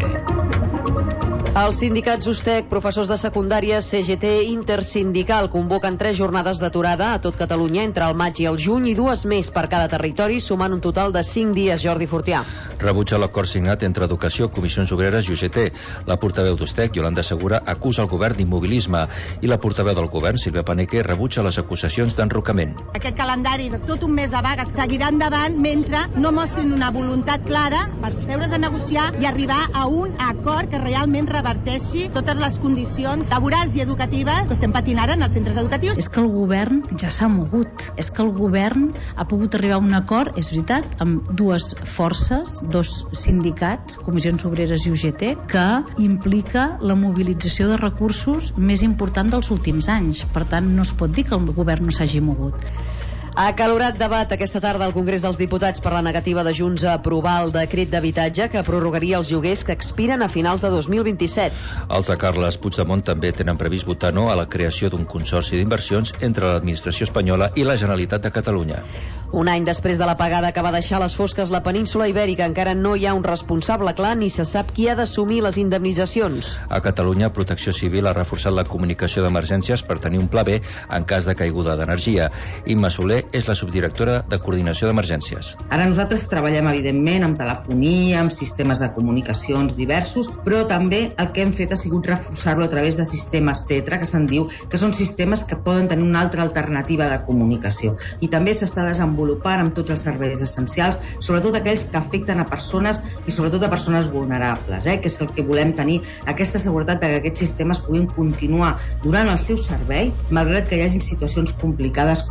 Els sindicats USTEC, professors de secundària, CGT Intersindical convoquen 3 jornades d'aturada a tot Catalunya entre el maig i el juny i 2 més per cada territori, sumant un total de 5 dies. Jordi Fortià. Rebutja l'acord signat entre Educació, Comissions Obreres i UGT. La portaveu d'USTEC, Yolanda Segura, acusa el govern d'immobilisme i la portaveu del govern, Sílvia Paneque, rebutja les acusacions d'enrocament. Aquest calendari de tot un mes de vagues seguirà endavant mentre no mostrin una voluntat clara per seure's a negociar i arribar a un acord que realment reverteixi totes les condicions laborals i educatives que estem patint ara en els centres educatius. És que el govern ja s'ha mogut. És que el govern ha pogut arribar a un acord, és veritat, amb 2 forces, 2 sindicats, Comissions Obreres i UGT, que implica la mobilització de recursos més important dels últims anys. Per tant, no es pot dir que el govern no s'hagi mogut. Acalorat debat aquesta tarda al Congrés dels Diputats per la negativa de Junts a aprovar el decret d'habitatge que prorrogaria els lloguers que expiren a finals de 2027. Els de Carles Puigdemont també tenen previst votar no a la creació d'un consorci d'inversions entre l'administració espanyola i la Generalitat de Catalunya. Un any després de l'apagada que va deixar a les fosques la península Ibèrica, encara no hi ha un responsable clar ni se sap qui ha d'assumir les indemnitzacions. A Catalunya, Protecció Civil ha reforçat la comunicació d'emergències per tenir un pla B en cas de caiguda d'energia. Imma Soler és la subdirectora de Coordinació d'Emergències. Ara nosaltres treballem, evidentment, amb telefonia, amb sistemes de comunicacions diversos, però també el que hem fet ha sigut reforçar-lo a través de sistemes TETRA, que se'n diu, que són sistemes que poden tenir una altra alternativa de comunicació. I també s'està desenvolupant amb tots els serveis essencials, sobretot aquells que afecten a persones i sobretot a persones vulnerables, que és el que volem tenir, aquesta seguretat que aquests sistemes puguin continuar durant el seu servei, malgrat que hi hagi situacions complicades.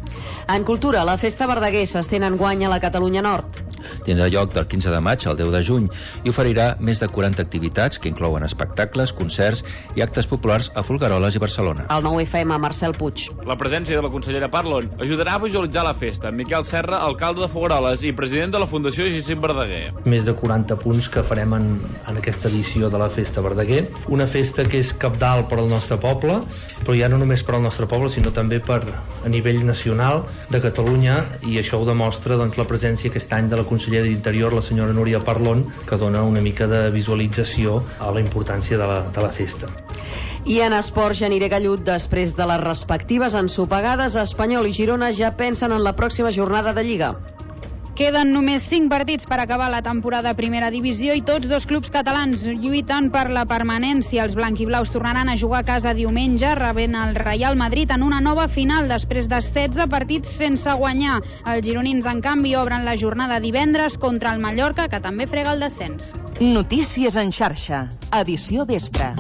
En cultura, la Festa Verdaguer s'estén enguany a la Catalunya Nord. Tindrà lloc del 15 de maig al 10 de juny i oferirà més de 40 activitats que inclouen espectacles, concerts i actes populars a Folgueroles i Barcelona. El 9FM, Marcel Puig. La presència de la consellera Parlon ajudarà a visualitzar la festa. Miquel Serra, alcalde de Folgueroles i president de la Fundació Jacint Verdaguer. Més de 40 punts que farem en aquesta edició de la Festa Verdaguer. Una festa que és cabdal per al nostre poble, però ja no només per al nostre poble, sinó també a nivell nacional de Catalunya, i això ho demostra la presència aquest any de la consellera d'Interior, la senyora Núria Parlon, que dona una mica de visualització a la importància de la festa. I en esports, Janiré Gallut, després de les respectives ensopegades, Espanyol i Girona ja pensen en la pròxima jornada de Lliga. Queden només 5 partits per acabar la temporada a primera divisió i tots 2 clubs catalans lluiten per la permanència. Els blanquiblaus tornaran a jugar a casa diumenge, rebent el Real Madrid en una nova final després de 16 partits sense guanyar. Els gironins, en canvi, obren la jornada divendres contra el Mallorca, que també frega el descens. Notícies en xarxa, edició vespre.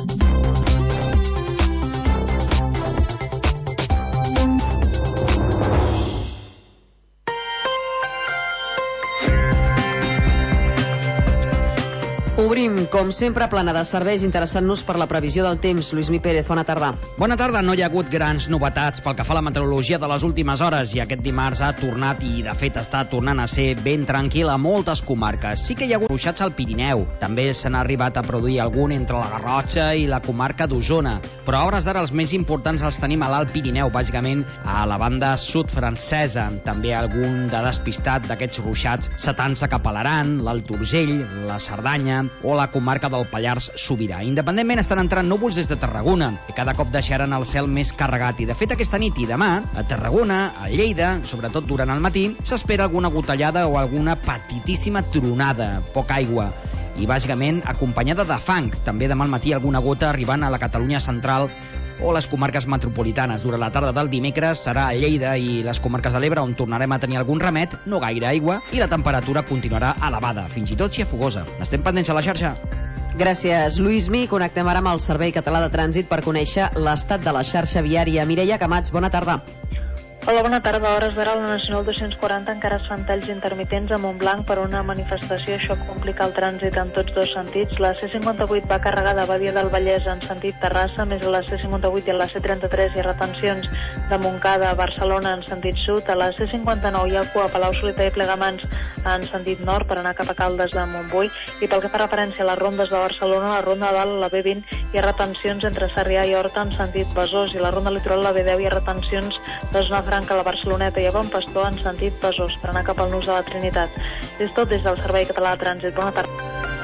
Obrim, com sempre, plana de serveis, interessant-nos per la previsió del temps. Lluís Mi Pérez, bona tarda. Bona tarda. No hi ha hagut grans novetats pel que fa a la meteorologia de les últimes hores i aquest dimarts ha tornat i, de fet, està tornant a ser ben tranquil a moltes comarques. Sí que hi ha hagut ruixats al Pirineu. També se n'ha arribat a produir algun entre la Garrotxa i la comarca d'Osona. Però a hores d'ara els més importants els tenim a l'Alt Pirineu, bàsicament a la banda sud francesa. També algun de despistat d'aquests ruixats setant-se cap a l'Aran, l'Alt Urgell, la Cerdanya o la comarca del Pallars Sobirà. Independentment estan entrant núvols des de Tarragona, que cada cop deixaran el cel més carregat. I de fet aquesta nit i demà, a Tarragona, a Lleida, sobretot durant el matí, s'espera alguna gotellada o alguna petitíssima tronada, poca aigua, i bàsicament acompanyada de fang. També demà al matí alguna gota arribant a la Catalunya central o les comarques metropolitanes. Durant la tarda del dimecres serà a Lleida i les comarques de l'Ebre on tornarem a tenir algun remet, no gaire aigua, i la temperatura continuarà elevada, fins i tot xafogosa. Estem pendents a la xarxa. Gràcies, Lluís Mi. Connectem ara amb el Servei Català de Trànsit per conèixer l'estat de la xarxa viària. Mireia Camats, bona tarda. Hola, bona tarda. A hores d'ara, la Nacional 240 encara es fan talls intermitents a Montblanc per una manifestació. Això complica el trànsit en tots dos sentits. La C58 va carregada a Badia del Vallès en sentit Terrassa, més a la C58 i a la C33 hi ha retencions de Montcada a Barcelona en sentit sud. A la C59 hi ha cua a Palau-solità i Plegamans en sentit nord per anar cap a Caldes de Montbui. I pel que fa referència a les rondes de Barcelona, la ronda de dalt, la B20, hi ha retencions entre Sarrià i Horta en sentit Besòs, i la ronda litoral, la B10, hi ha retencions de zona franca a la Barceloneta i a Bon Pastor en sentit Besòs per anar cap al nus de la Trinitat. És tot des del Servei Català de Trànsit. Bona tarda.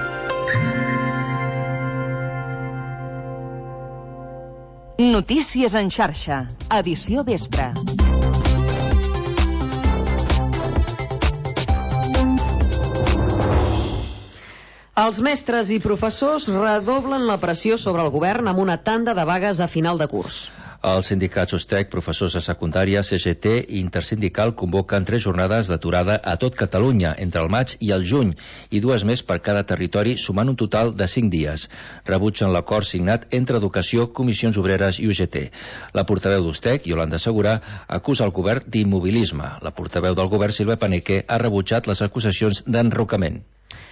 Notícies en xarxa. Edició vespre. Els mestres i professors redoblen la pressió sobre el govern amb una tanda de vagues a final de curs. Els sindicats USTEC, professors de secundària, CGT i Intersindical convoquen 3 jornades d'aturada a tot Catalunya entre el maig i el juny i 2 més per cada territori, sumant un total de 5 dies. Rebutgen l'acord signat entre Educació, Comissions Obreres i UGT. La portaveu d'USTEC, Yolanda Segura, acusa el govern d'immobilisme. La portaveu del govern, Sílvia Paneque, ha rebutjat les acusacions d'enrocament.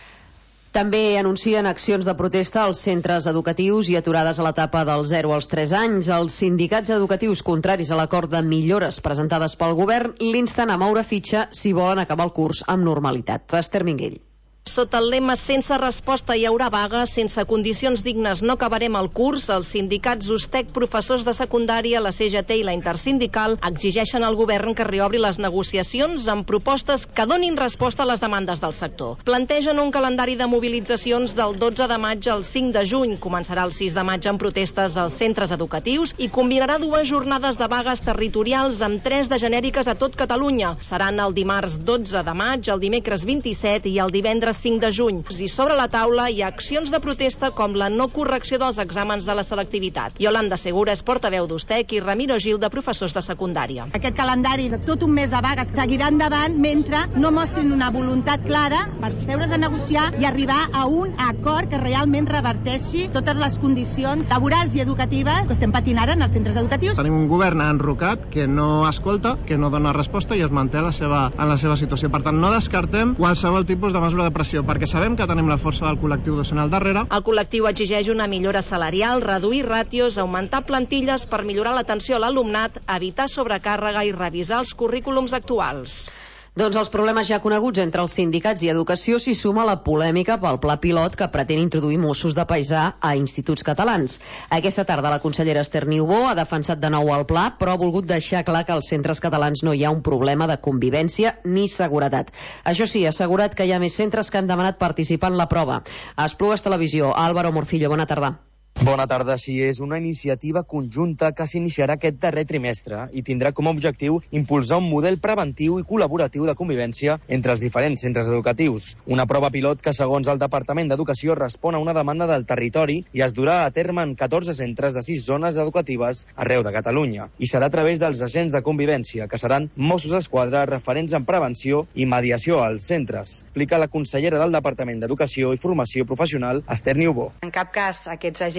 També anuncien accions de protesta als centres educatius i aturades a l'etapa dels 0 als 3 anys. Els sindicats educatius contraris a l'acord de millores presentades pel govern l'insten a moure fitxa si volen acabar el curs amb normalitat. Esther Minguell. Sota el lema "Sense resposta hi haurà vaga, sense condicions dignes no acabarem el curs", els sindicats USTEC, professors de secundària, la CGT i la Intersindical exigeixen al govern que reobri les negociacions amb propostes que donin resposta a les demandes del sector. Plantegen un calendari de mobilitzacions del 12 de maig al 5 de juny. Començarà el 6 de maig amb protestes als centres educatius i combinarà 2 jornades de vagues territorials amb 3 de genèriques a tot Catalunya. Seran el dimarts 12 de maig, el dimecres 27 i el divendres 5 de juny. I sobre la taula hi ha accions de protesta com la no correcció dels exàmens de la selectivitat. Yolanda Segura és portaveu d'USTEC i Ramiro Gil de professors de secundària. Aquest calendari de tot un mes de vagues seguirà endavant mentre no mostrin una voluntat clara per seure's a negociar i arribar a un acord que realment reverteixi totes les condicions laborals i educatives que estem patint ara en els centres educatius. Tenim un govern enrocat que no escolta, que no dona resposta i es manté en la seva situació. Per tant, no descartem qualsevol tipus de mesura de pressió, perquè sabem que tenim la força del col·lectiu docent al darrere. El col·lectiu exigeix una millora salarial, reduir ràtios, augmentar plantilles per millorar l'atenció a l'alumnat, evitar sobrecàrrega i revisar els currículums actuals. Doncs els problemes ja coneguts entre els sindicats i educació s'hi suma la polèmica pel pla pilot que pretén introduir Mossos de paisà a instituts catalans. Aquesta tarda la consellera Esther Niubó ha defensat de nou el pla, però ha volgut deixar clar que als centres catalans no hi ha un problema de convivència ni seguretat. Això sí, ha assegurat que hi ha més centres que han demanat participar en la prova. A Esplugues Televisió, Álvaro Morcillo, bona tarda. Bona tarda. Sí, és una iniciativa conjunta que s'iniciarà aquest darrer trimestre i tindrà com a objectiu impulsar un model preventiu i col·laboratiu de convivència entre els diferents centres educatius. Una prova pilot que, segons el Departament d'Educació, respon a una demanda del territori i es durà a terme en 14 centres de 6 zones educatives arreu de Catalunya. I serà a través dels agents de convivència, que seran Mossos d'Esquadra, referents en prevenció i mediació als centres. Explica la consellera del Departament d'Educació i Formació Professional, Esther Niubó. En cap cas aquests agents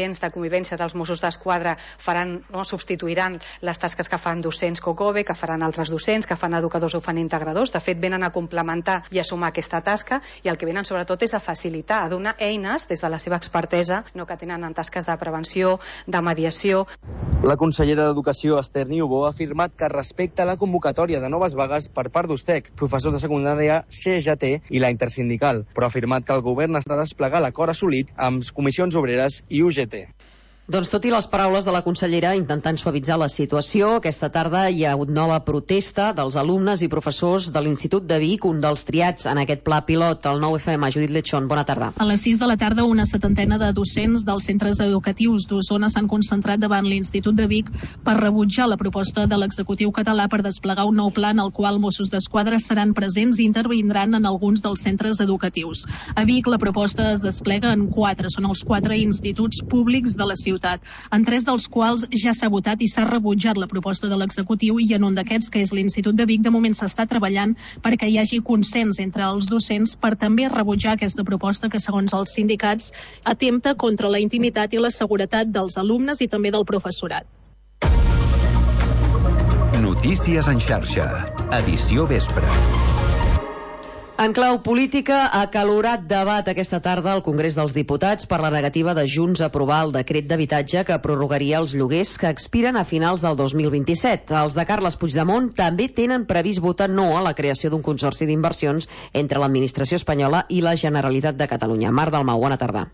agents de convivència dels Mossos d'Esquadra substituiran les tasques que fan docents COCOBE, que faran altres docents, que fan educadors o fan integradors. De fet, venen a complementar i a sumar aquesta tasca, i el que venen sobretot és a facilitar, a donar eines des de la seva expertesa que tenen en tasques de prevenció, de mediació. La consellera d'Educació, Esther Niubó, ha afirmat que respecta la convocatòria de noves vagues per part d'USTEC, professors de secundària, CGT i la Intersindical, però ha afirmat que el govern està a desplegar l'acord assolit amb comissions obreres i UGT. Doncs tot i les paraules de la consellera intentant suavitzar la situació, aquesta tarda hi ha hagut nova protesta dels alumnes i professors de l'Institut de Vic, un dels triats en aquest pla pilot, el 9FM. Judit Lechón, bona tarda. A les 6 de la tarda, una setantena de docents dels centres educatius d'Osona s'han concentrat davant l'Institut de Vic per rebutjar la proposta de l'executiu català per desplegar un nou pla en el qual Mossos d'Esquadra seran presents i intervindran en alguns dels centres educatius. A Vic, la proposta es desplega en 4, són els 4 instituts públics de la ciutat, en 3 dels quals ja s'ha votat i s'ha rebutjat la proposta de l'executiu, i en un d'aquests, que és l'Institut de Vic, de moment s'està treballant perquè hi hagi consens entre els docents per també rebutjar aquesta proposta que, segons els sindicats, atempta contra la intimitat i la seguretat dels alumnes i també del professorat. Notícies en xarxa, edició vespre. En clau política, acalorat debat aquesta tarda al Congrés dels Diputats per la negativa de Junts a aprovar el decret d'habitatge que prorrogaria els lloguers que expiren a finals del 2027. Els de Carles Puigdemont també tenen previst votar no a la creació d'un consorci d'inversions entre l'administració espanyola i la Generalitat de Catalunya. Mar Dalmau, bona tarda.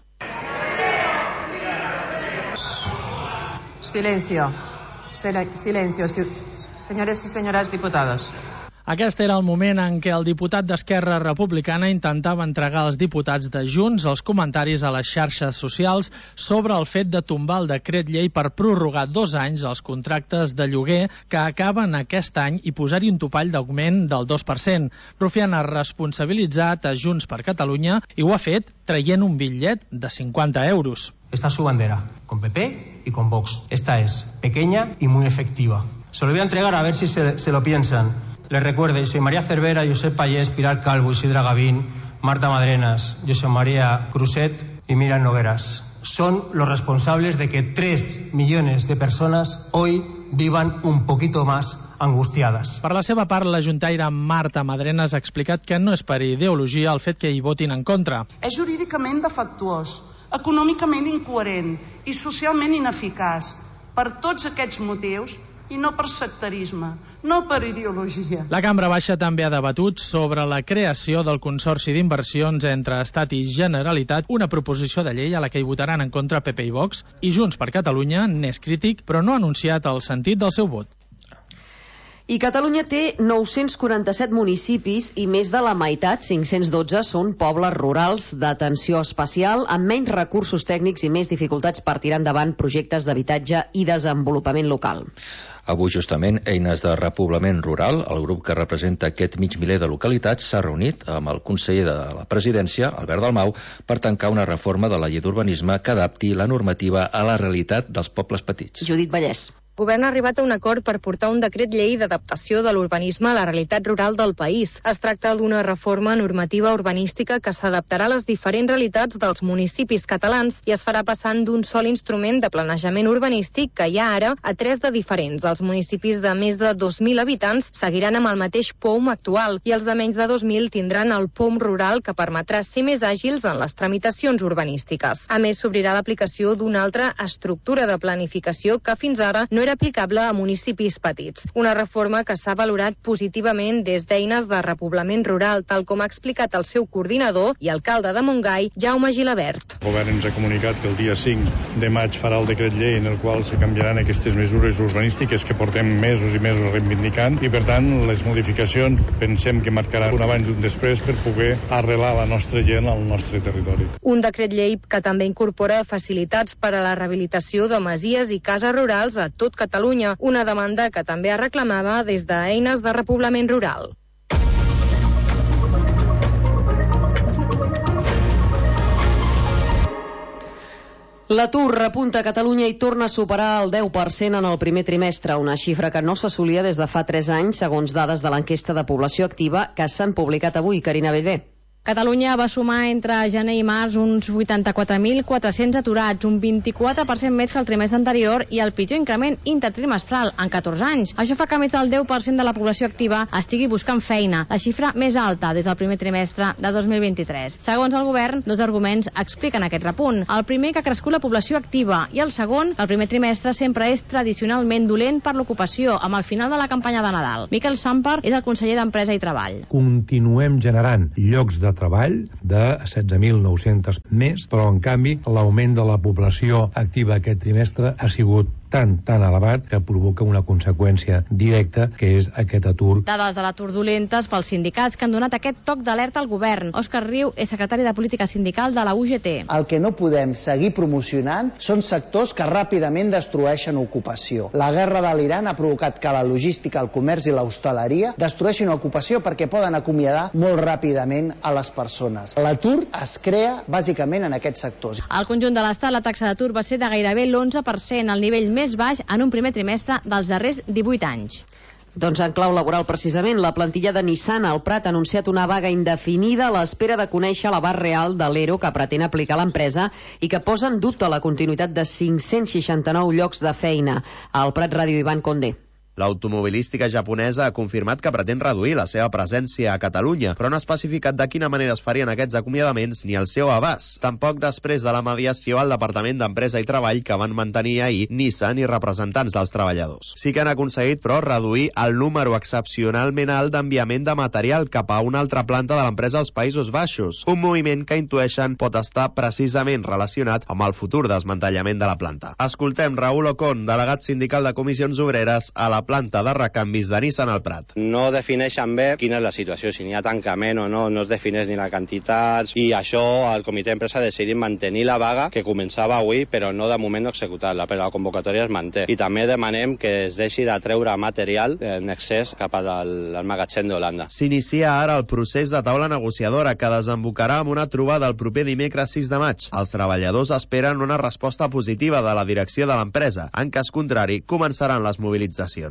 Silencio. Silencio. Señores y señoras diputados. Aquest era el moment en què el diputat d'Esquerra Republicana intentava entregar als diputats de Junts els comentaris a les xarxes socials sobre el fet de tombar el decret llei per prorrogar 2 anys els contractes de lloguer que acaben aquest any i posar-hi un topall d'augment del 2%. Rufián ha responsabilitzat a Junts per Catalunya i ho ha fet traient un bitllet de 50 euros. Esta es su bandera, con PP y con Vox. Esta es pequeña y muy efectiva. Se lo voy a entregar a ver si se lo piensan. Les recuerdo, soy María Cervera, Josep Pallés, Pilar Calvo, Isidra Gavín, Marta Madrenas, José María Cruzet y Miriam Nogueras. Son los responsables de que 3 millones de personas hoy vivan un poquito más angustiades. Per la seva part, la juntaire Marta Madrenas ha explicat que no és per ideologia el fet que hi votin en contra. És jurídicament defectuós, econòmicament incoherent i socialment ineficaç. Per tots aquests motius, i no per sectarisme, no per ideologia. La Cambra Baixa també ha debatut sobre la creació del Consorci d'Inversions entre Estat i Generalitat, una proposició de llei a la que hi votaran en contra PP i Vox, i Junts per Catalunya n'és crític, però no ha anunciat el sentit del seu vot. I Catalunya té 947 municipis i més de la meitat, 512, són pobles rurals d'atenció especial amb menys recursos tècnics i més dificultats per tirar endavant projectes d'habitatge i desenvolupament local. Avui, justament, Eines de Repoblament Rural, el grup que representa aquest mig miler de localitats, s'ha reunit amb el conseller de la Presidència, Albert Dalmau, per tancar una reforma de la llei d'urbanisme que adapti la normativa a la realitat dels pobles petits. Judit Vallès. El govern ha arribat a un acord per portar un decret llei d'adaptació de l'urbanisme a la realitat rural del país. Es tracta d'una reforma normativa urbanística que s'adaptarà a les diferents realitats dels municipis catalans i es farà passant d'un sol instrument de planejament urbanístic que hi ha ara a 3 de diferents. Els municipis de més de 2.000 habitants seguiran amb el mateix POM actual i els de menys de 2.000 tindran el POM rural que permetrà ser més àgils en les tramitacions urbanístiques. A més, s'obrirà l'aplicació d'una altra estructura de planificació que fins ara no era aplicable a municipis petits. Una reforma que s'ha valorat positivament des d'Eines de Repoblament Rural, tal com ha explicat el seu coordinador i alcalde de Montgai, Jaume Gilabert. El govern ens ha comunicat que el dia 5 de maig farà el decret llei en el qual se canviaran aquestes mesures urbanístiques que portem mesos i mesos reivindicant i, per tant, les modificacions pensem que marcaran un abans i un després per poder arrelar la nostra gent al nostre territori. Un decret llei que també incorpora facilitats per a la rehabilitació de masies i cases rurals a tot Catalunya, una demanda que també es reclamava des d'Eines de Repoblament Rural. L'atur repunta a Catalunya i torna a superar el 10% en el primer trimestre, una xifra que no s'assolia des de fa 3 anys, segons dades de l'enquesta de població activa que s'han publicat avui. Carina Bellver. Catalunya va sumar entre gener i març uns 84.400 aturats, un 24% més que el trimestre anterior i el pitjor increment intertrimestral en 14 anys. Això fa que més del 10% de la població activa estigui buscant feina, la xifra més alta des del primer trimestre de 2023. Segons el govern, dos arguments expliquen aquest repunt. El primer, que ha crescut la població activa, i el segon, que el primer trimestre sempre és tradicionalment dolent per l'ocupació, amb el final de la campanya de Nadal. Miquel Samper és el conseller d'Empresa i Treball. Continuem generant llocs de treball de 16.900 més, però en canvi l'augment de la població activa aquest trimestre ha sigut tan elevat que provoca una conseqüència directa, que és aquest atur. Dades de l'atur dolentes pels sindicats que han donat aquest toc d'alerta al govern. Òscar Riu és secretari de Política Sindical de la UGT. El que no podem seguir promocionant són sectors que ràpidament destrueixen ocupació. La guerra de l'Iran ha provocat que la logística, el comerç i l'hostaleria destrueixin ocupació perquè poden acomiadar molt ràpidament a les persones. L'atur es crea bàsicament en aquests sectors. Al conjunt de l'Estat, la taxa d'atur va ser de gairebé l'11%, el nivell més baix en un primer trimestre dels darrers 18 anys. Doncs en clau laboral, precisament, la plantilla de Nissan al Prat ha anunciat una vaga indefinida a l'espera de conèixer l'abast real de l'ERO que pretén aplicar l'empresa i que posa en dubte la continuïtat de 569 llocs de feina. Al Prat Ràdio, Ivan Condé. L'automobilística japonesa ha confirmat que pretén reduir la seva presència a Catalunya, però no ha especificat de quina manera es farien aquests acomiadaments ni el seu abast. Tampoc després de la mediació al Departament d'Empresa i Treball que van mantenir ahir Nissan i representants dels treballadors. Sí que han aconseguit, però, reduir el número excepcionalment alt d'enviament de material cap a una altra planta de l'empresa als Països Baixos, un moviment que intueixen pot estar precisament relacionat amb el futur desmantellament de la planta. Escoltem Raül Ocon, delegat sindical de Comissions Obreres a la planta de recanvis de Nissan al Prat. No defineixen bé quina és la situació, si n'hi ha tancament o no, no es defineix ni la quantitat, i això el comitè d'empresa ha decidit mantenir la vaga que començava avui, però no de moment no executar-la, però la convocatòria es manté. I també demanem que es deixi de treure material en excés cap al magatzem d'Holanda. S'inicia ara el procés de taula negociadora que desembocarà amb una trobada el proper dimecres 6 de maig. Els treballadors esperen una resposta positiva de la direcció de l'empresa. En cas contrari, començaran les mobilitzacions.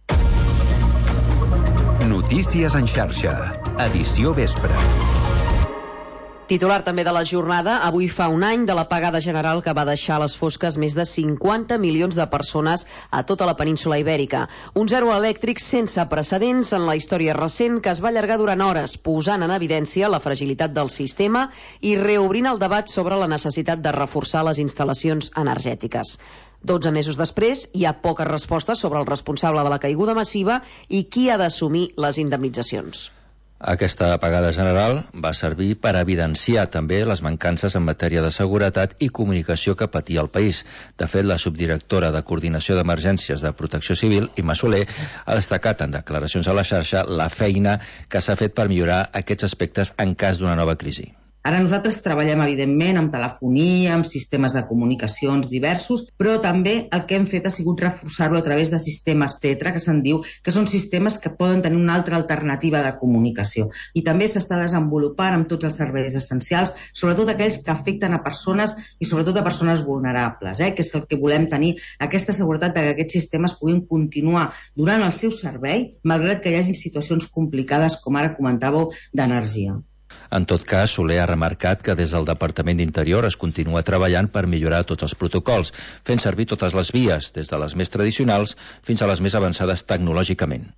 Notícies en xarxa. Edició vespre. Titular també de la jornada, avui fa un any de l'apagada general que va deixar a les fosques més de 50 milions de persones a tota la península ibèrica. Un zero elèctric sense precedents en la història recent que es va allargar durant hores, posant en evidència la fragilitat del sistema i reobrint el debat sobre la necessitat de reforçar les instal·lacions energètiques. 12 mesos després, hi ha poques respostes sobre el responsable de la caiguda massiva i qui ha d'assumir les indemnitzacions. Aquesta apagada general va servir per evidenciar també les mancances en matèria de seguretat i comunicació que patia el país. De fet, la subdirectora de Coordinació d'Emergències de Protecció Civil, Imma Soler, ha destacat en declaracions a la xarxa la feina que s'ha fet per millorar aquests aspectes en cas d'una nova crisi. Ara nosaltres treballem, evidentment, amb telefonia, amb sistemes de comunicacions diversos, però també el que hem fet ha sigut reforçar-lo a través de sistemes TETRA, que se'n diu, que són sistemes que poden tenir una altra alternativa de comunicació. I també s'està desenvolupant amb tots els serveis essencials, sobretot aquells que afecten a persones i sobretot a persones vulnerables, que és el que volem tenir, aquesta seguretat que aquests sistemes puguin continuar durant el seu servei, malgrat que hi hagi situacions complicades, com ara comentàveu, d'energia. En tot cas, Soler ha remarcat que des del Departament d'Interior es continua treballant per millorar tots els protocols, fent servir totes les vies, des de les més tradicionals fins a les més avançades tecnològicament.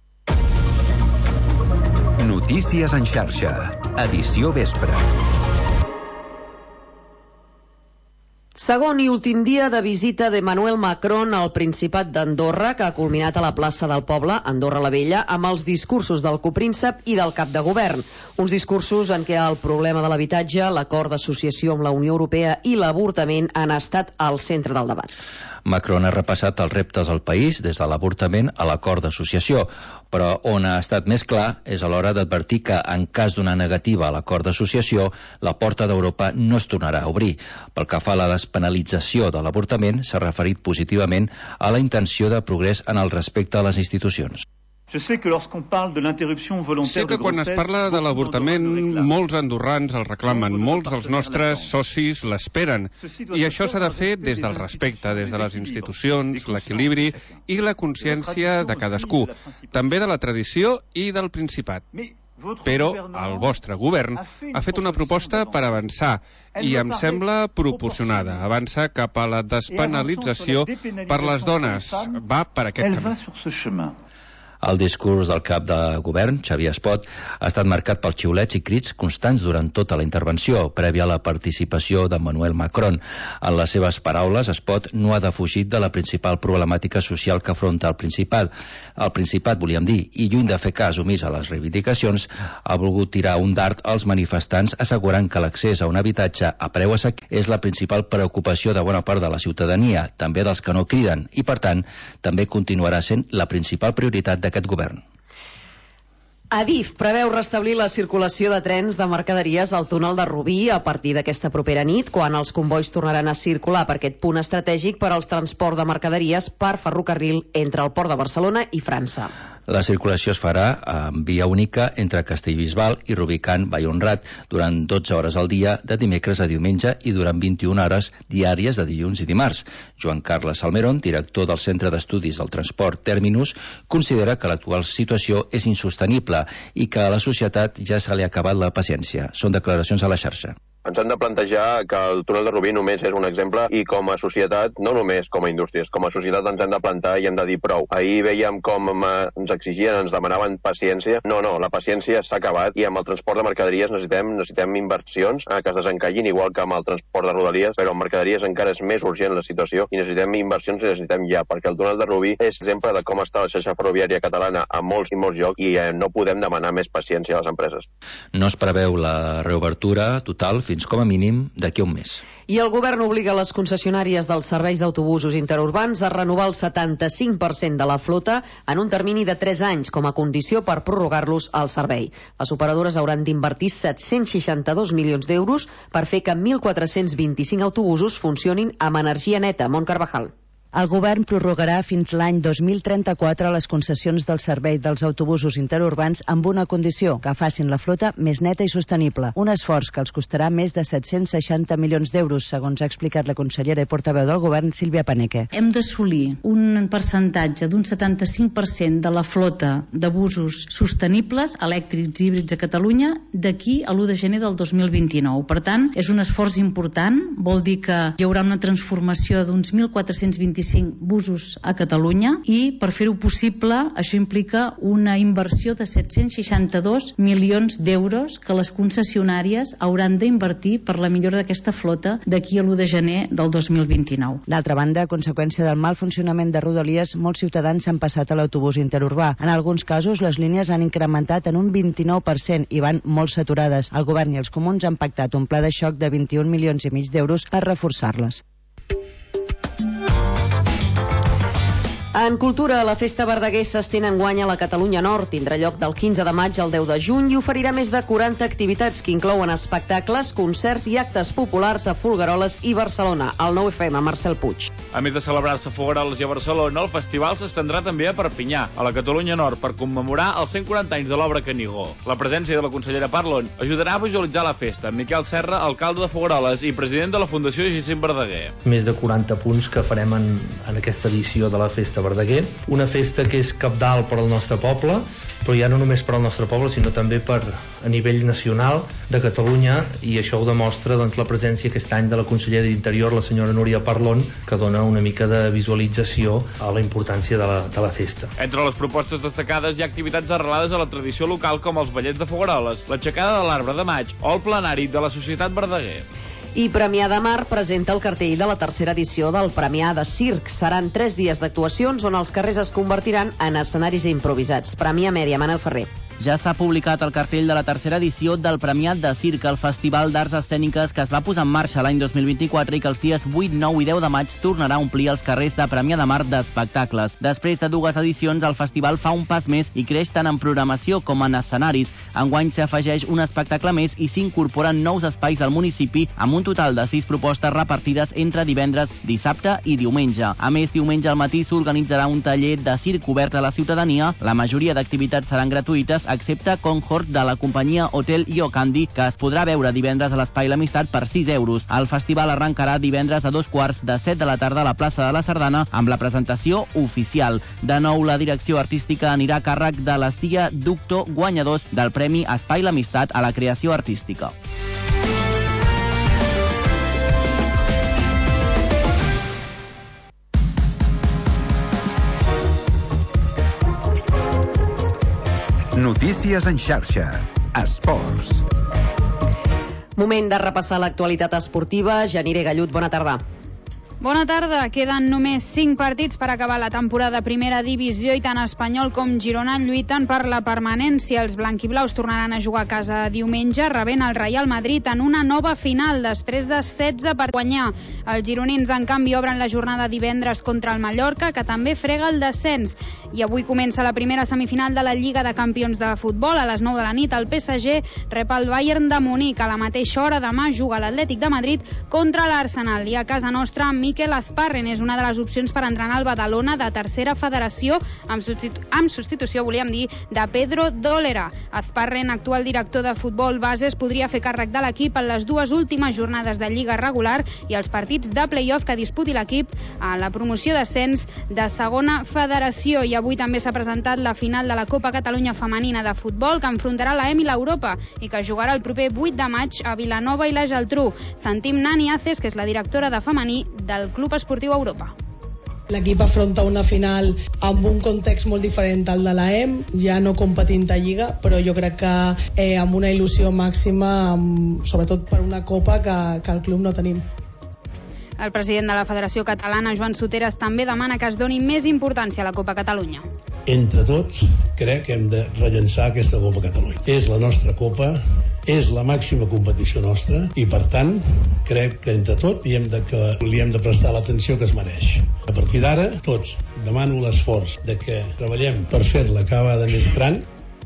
Notícies en xarxa. Edició vespre. Segon i últim dia de visita d'Emmanuel Macron al Principat d'Andorra, que ha culminat a la plaça del poble, Andorra la Vella, amb els discursos del copríncep i del cap de govern. Uns discursos en què el problema de l'habitatge, l'acord d'associació amb la Unió Europea i l'avortament han estat al centre del debat. Macron ha repassat els reptes al país des de l'avortament a l'acord d'associació, però on ha estat més clar és a l'hora d'advertir que en cas d'una negativa a l'acord d'associació, la porta d'Europa no es tornarà a obrir. Pel que fa a la despenalització de l'avortament, s'ha referit positivament a la intenció de progrés en el respecte a les institucions. Sé que quan es parla de l'avortament, molts andorrans el reclamen, molts dels nostres socis l'esperen, i això s'ha de fer des del respecte, des de les institucions, l'equilibri i la consciència de cadascú, també de la tradició i del Principat. Però el vostre govern ha fet una proposta per avançar i em sembla proporcionada. Avança cap a la despenalització per les dones. Va per aquest camí. El discurs del cap de govern, Xavier Espot, ha estat marcat pels xiulets i crits constants durant tota la intervenció, prèvia a la participació d'Emmanuel Macron. En les seves paraules, Espot no ha defugit de la principal problemàtica social que afronta el Principat. El Principat, volíem dir, i lluny de fer cas omís a les reivindicacions, ha volgut tirar un dart als manifestants assegurant que l'accés a un habitatge a preu assequible és la principal preocupació de bona part de la ciutadania, també dels que no criden, i per tant, també continuarà sent la principal prioritat d'aquest govern. Adif preveu restablir la circulació de trens de mercaderies al túnel de Rubí a partir d'aquesta propera nit, quan els convois tornaran a circular per aquest punt estratègic per als transport de mercaderies per ferrocarril entre el Port de Barcelona i França. La circulació es farà en via única entre Castellbisbal i Rubicant Vallhonrat durant 12 hores al dia de dimecres a diumenge i durant 21 hores diàries de dilluns i dimarts. Joan Carles Salmerón, director del Centre d'Estudis del Transport Terminus, considera que l'actual situació és insostenible i que a la societat ja se li ha acabat la paciència. Són declaracions a la xarxa. Ens hem de plantejar que el túnel de Rubí només és un exemple i com a societat, no només com a indústries, com a societat ens hem de plantar i hem de dir prou. Ahir veiem com ens exigien, ens demanaven paciència. No, la paciència s'ha acabat i amb el transport de mercaderies necessitem inversions que es desencallin igual que amb el transport de rodalies, però amb mercaderies encara és més urgent la situació i necessitem inversions i necessitem ja, perquè el túnel de Rubí és exemple de com està la xarxa ferroviària catalana a molts i molts llocs i no podem demanar més paciència a les empreses. No es preveu la reobertura total fins com a mínim d'aquí a un mes. I el govern obliga les concessionàries dels serveis d'autobusos interurbans a renovar el 75% de la flota en un termini de 3 anys com a condició per prorrogar-los al servei. Les operadores hauran d'invertir 762 milions d'euros per fer que 1.425 autobusos funcionin amb energia neta. Mont Carvajal. El govern prorrogarà fins l'any 2034 les concessions del servei dels autobusos interurbans amb una condició, que facin la flota més neta i sostenible. Un esforç que els costarà més de 760 milions d'euros, segons ha explicat la consellera i portaveu del govern, Sílvia Paneque. Hem d'assolir un percentatge d'un 75% de la flota de busos sostenibles, elèctrics i híbrids a Catalunya, d'aquí a l'1 de gener del 2029. Per tant, és un esforç important, vol dir que hi haurà una transformació d'uns 1.425 busos a Catalunya i per fer-ho possible això implica una inversió de 762 milions d'euros que les concessionàries hauran d'invertir per la millora d'aquesta flota d'aquí a l'1 de gener del 2029. D'altra banda, a conseqüència del mal funcionament de Rodalies, molts ciutadans s'han passat a l'autobús interurbà. En alguns casos, les línies han incrementat en un 29% i van molt saturades. El govern i els comuns han pactat un pla de xoc de 21 milions i mig d'euros per reforçar-les. En cultura, la Festa Verdaguer s'estén enguany a la Catalunya Nord. Tindrà lloc del 15 de maig al 10 de juny i oferirà més de 40 activitats que inclouen espectacles, concerts i actes populars a Folgueroles i Barcelona. Al 9FM, Marcel Puig. A més de celebrar-se a Folgueroles i a Barcelona, el festival s'estendrà també a Perpinyà, a la Catalunya Nord, per commemorar els 140 anys de l'obra Canigó. La presència de la consellera Parlon ajudarà a visualitzar la festa. Miquel Serra, alcalde de Folgueroles i president de la Fundació Jacint Verdaguer. Més de 40 punts que farem en aquesta edició de la Festa Verdaguer, una festa que és cabdal per al nostre poble, però ja no només per al nostre poble, sinó també a nivell nacional de Catalunya, i això ho demostra la presència aquest any de la consellera d'Interior, la senyora Núria Parlon, que dona una mica de visualització a la importància de la festa. Entre les propostes destacades hi ha activitats arrelades a la tradició local com els ballets de Folgueroles, l'aixecada de l'arbre de maig o el plenari de la Societat Verdaguer. I Premià de Mar presenta el cartell de la tercera edició del Premià de Circ. Seran 3 dies d'actuacions on els carrers es convertiran en escenaris improvisats. Premià Mèdia, Manel Ferrer. Ja s'ha publicat el cartell de la tercera edició del Premiat de Circ, el festival d'arts escèniques que es va posar en marxa l'any 2024 i que els dies 8, 9 i 10 de maig tornarà a omplir els carrers de Premià de Mar d'espectacles. Després de 2 edicions, el festival fa un pas més i creix tant en programació com en escenaris. Enguany s'afegeix un espectacle més i s'incorporen nous espais al municipi amb un total de 6 propostes repartides entre divendres, dissabte i diumenge. A més, diumenge al matí s'organitzarà un taller de circ obert a la ciutadania. La majoria d'activitats seran gratuïtes, excepte Concord de la companyia Hotel Iocandi, que es podrà veure divendres a l'Espai L'Amistat per 6 euros. El festival arrencarà divendres a 2:15 de la tarda a la plaça de la Sardana amb la presentació oficial. De nou, la direcció artística anirà a càrrec de la CIA Ducto, guanyadors del Premi Espai L'Amistat a la creació artística. Notícies en xarxa. Esports. Moment de repassar l'actualitat esportiva. Janire Gallut, bona tarda. Bona tarda. Queden només 5 partits per acabar la temporada de primera divisió i tant Espanyol com Girona lluiten per la permanència. Els blanquiblaus tornaran a jugar a casa diumenge, rebent el Real Madrid en una nova final després de 16 per guanyar. Els gironins, en canvi, obren la jornada divendres contra el Mallorca, que també frega el descens. I avui comença la primera semifinal de la Lliga de Campions de Futbol. A les 9 de la nit, el PSG rep el Bayern de Munic. A la mateixa hora, demà, juga l'Atlètic de Madrid contra l'Arsenal. I a casa nostra, Mikel Azparren és una de les opcions per entrenar al Badalona de tercera federació amb substitució, volíem dir, de Pedro Dólera. Azparren, actual director de futbol bases, podria fer càrrec de l'equip en les 2 últimes jornades de Lliga regular i els partits de play-off que disputi l'equip a la promoció d'ascens de segona federació. I avui també s'ha presentat la final de la Copa Catalunya Femenina de Futbol, que enfrontarà l'EM i l'Europa i que jugarà el proper 8 de maig a Vilanova i la Geltrú. Sentim Nani Aces, que és la directora de femení del Club Esportiu Europa. L'equip afronta una final amb un context molt diferent al de l'EM, ja no competint a Lliga, però jo crec que amb una il·lusió màxima, sobretot per una Copa que el club no tenim. El president de la Federació Catalana, Joan Soteres, també demana que es doni més importància a la Copa Catalunya. Entre tots, crec que hem de rellançar aquesta Copa Catalunya. És la nostra Copa, és la màxima competició nostra i, per tant, crec que entre tot li hem de prestar l'atenció que es mereix. A partir d'ara, tots, demano l'esforç de que treballem per fer-la cada vegada més gran.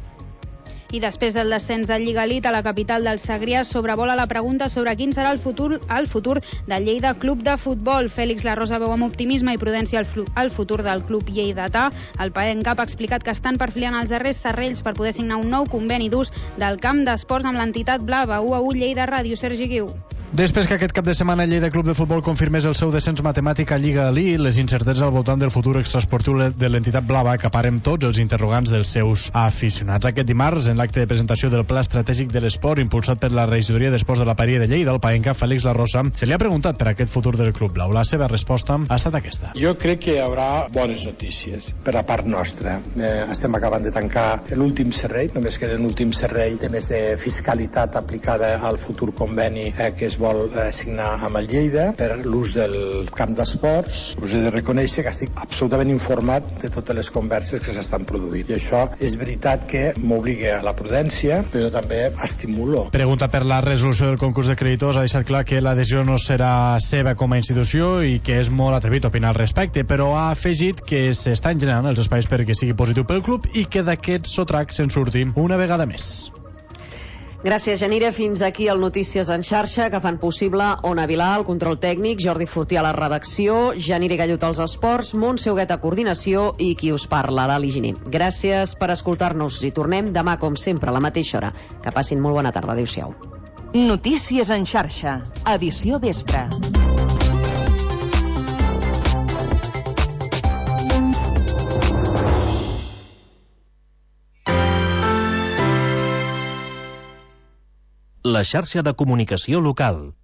I després del descens de Lliga Elite a la capital del Segrià, sobrevola la pregunta sobre quin serà el futur del Lleida Club de Futbol. Fèlix La Rosa veu amb optimisme i prudència el futur del club lleidatà. El PAENCAP ha explicat que estan perfilant els darrers serrells per poder signar un nou conveni d'ús del camp d'esports amb l'entitat blava. 1-1 Lleida Ràdio, Sergi Guiu. Després que aquest cap de setmana el Lleida Club de Futbol confirmés el seu descens matemàtic a Lliga Elite, les incerteses al voltant del futur extraesportiu de l'entitat blava acaparen tots els interrogants dels seus aficionats. Aquest dimarts, en l'acte de presentació del Pla Estratègic de l'Esport impulsat per la Regidoria d'Esports de la Paria de Lleida, el PAENCAP Fèlix La Rosa, se li ha preguntat per aquest futur del club blau. La seva resposta ha estat aquesta. Jo crec que hi haurà bones notícies per la part nostra. Estem acabant de tancar l'últim serrell, només queda l'últim serrell de més de fiscalitat aplicada al futur conveni que es vol signar amb el Lleida per l'ús del camp d'esports. Us he de reconèixer que estic absolutament informat de totes les converses que s'estan produint. I això és veritat que m'obliga a la prudència, però també estimulo. Pregunta per la resolució del concurs de creditors. Ha deixat clar que la decisió no serà seva com a institució i que és molt atrevit opinar al respecte, però ha afegit que s'estan generant els espais perquè sigui positiu pel club i que d'aquest sotrac se'n surti una vegada més. Gràcies, Janire. Fins aquí el Notícies en xarxa, que fan possible Ona Vilà, el control tècnic, Jordi Fortià a la redacció, Janire Gallut als esports, Montse Huguet a coordinació i qui us parla, l'Ali Giner. Gràcies per escoltar-nos i tornem demà, com sempre, a la mateixa hora. Que passin molt bona tarda. Adéu-siau. Notícies en xarxa, edició vespre. La xarxa de comunicació local.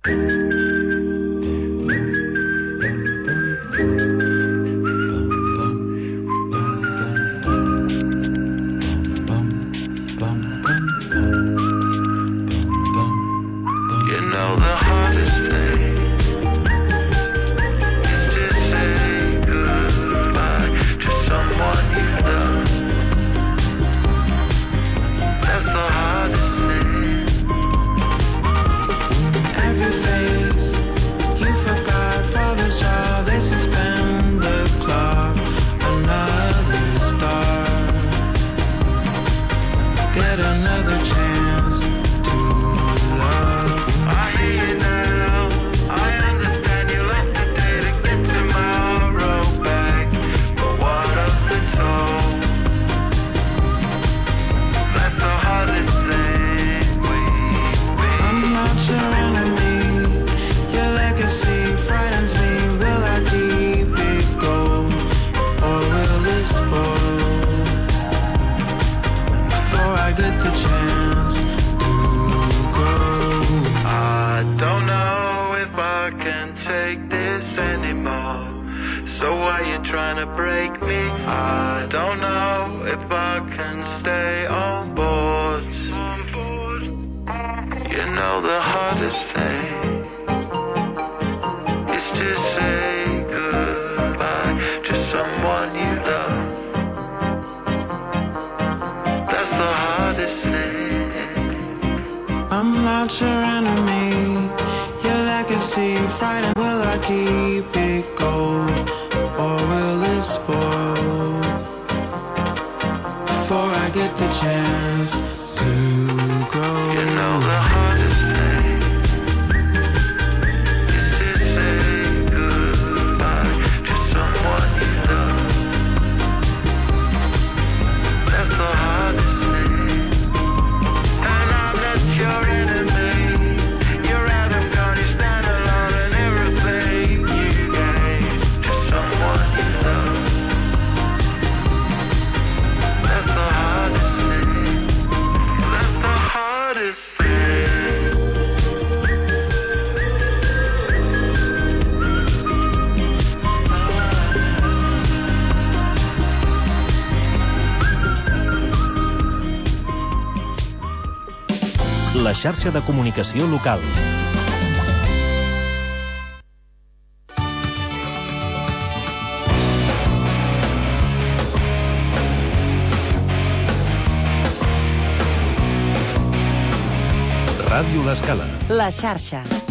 get the chance to go. I don't know if I can take this anymore. So why you trying to break me? I don't know if I can stay on board. You know the hardest thing is to say goodbye to someone you love. That's the hardest thing. I'm not your enemy. Your legacy frightened. Will I keep it gold? Or will it spoil before I get the chance to go? You know the hardest thing is to say goodbye to someone you love. That's the hardest thing. And I'm not your enemy. You're out of gun, you stand alone in everything you gain. Someone you love. That's the hardest thing. That's the hardest thing. La xarxa de comunicació local. Ràdio L'Escala. La xarxa.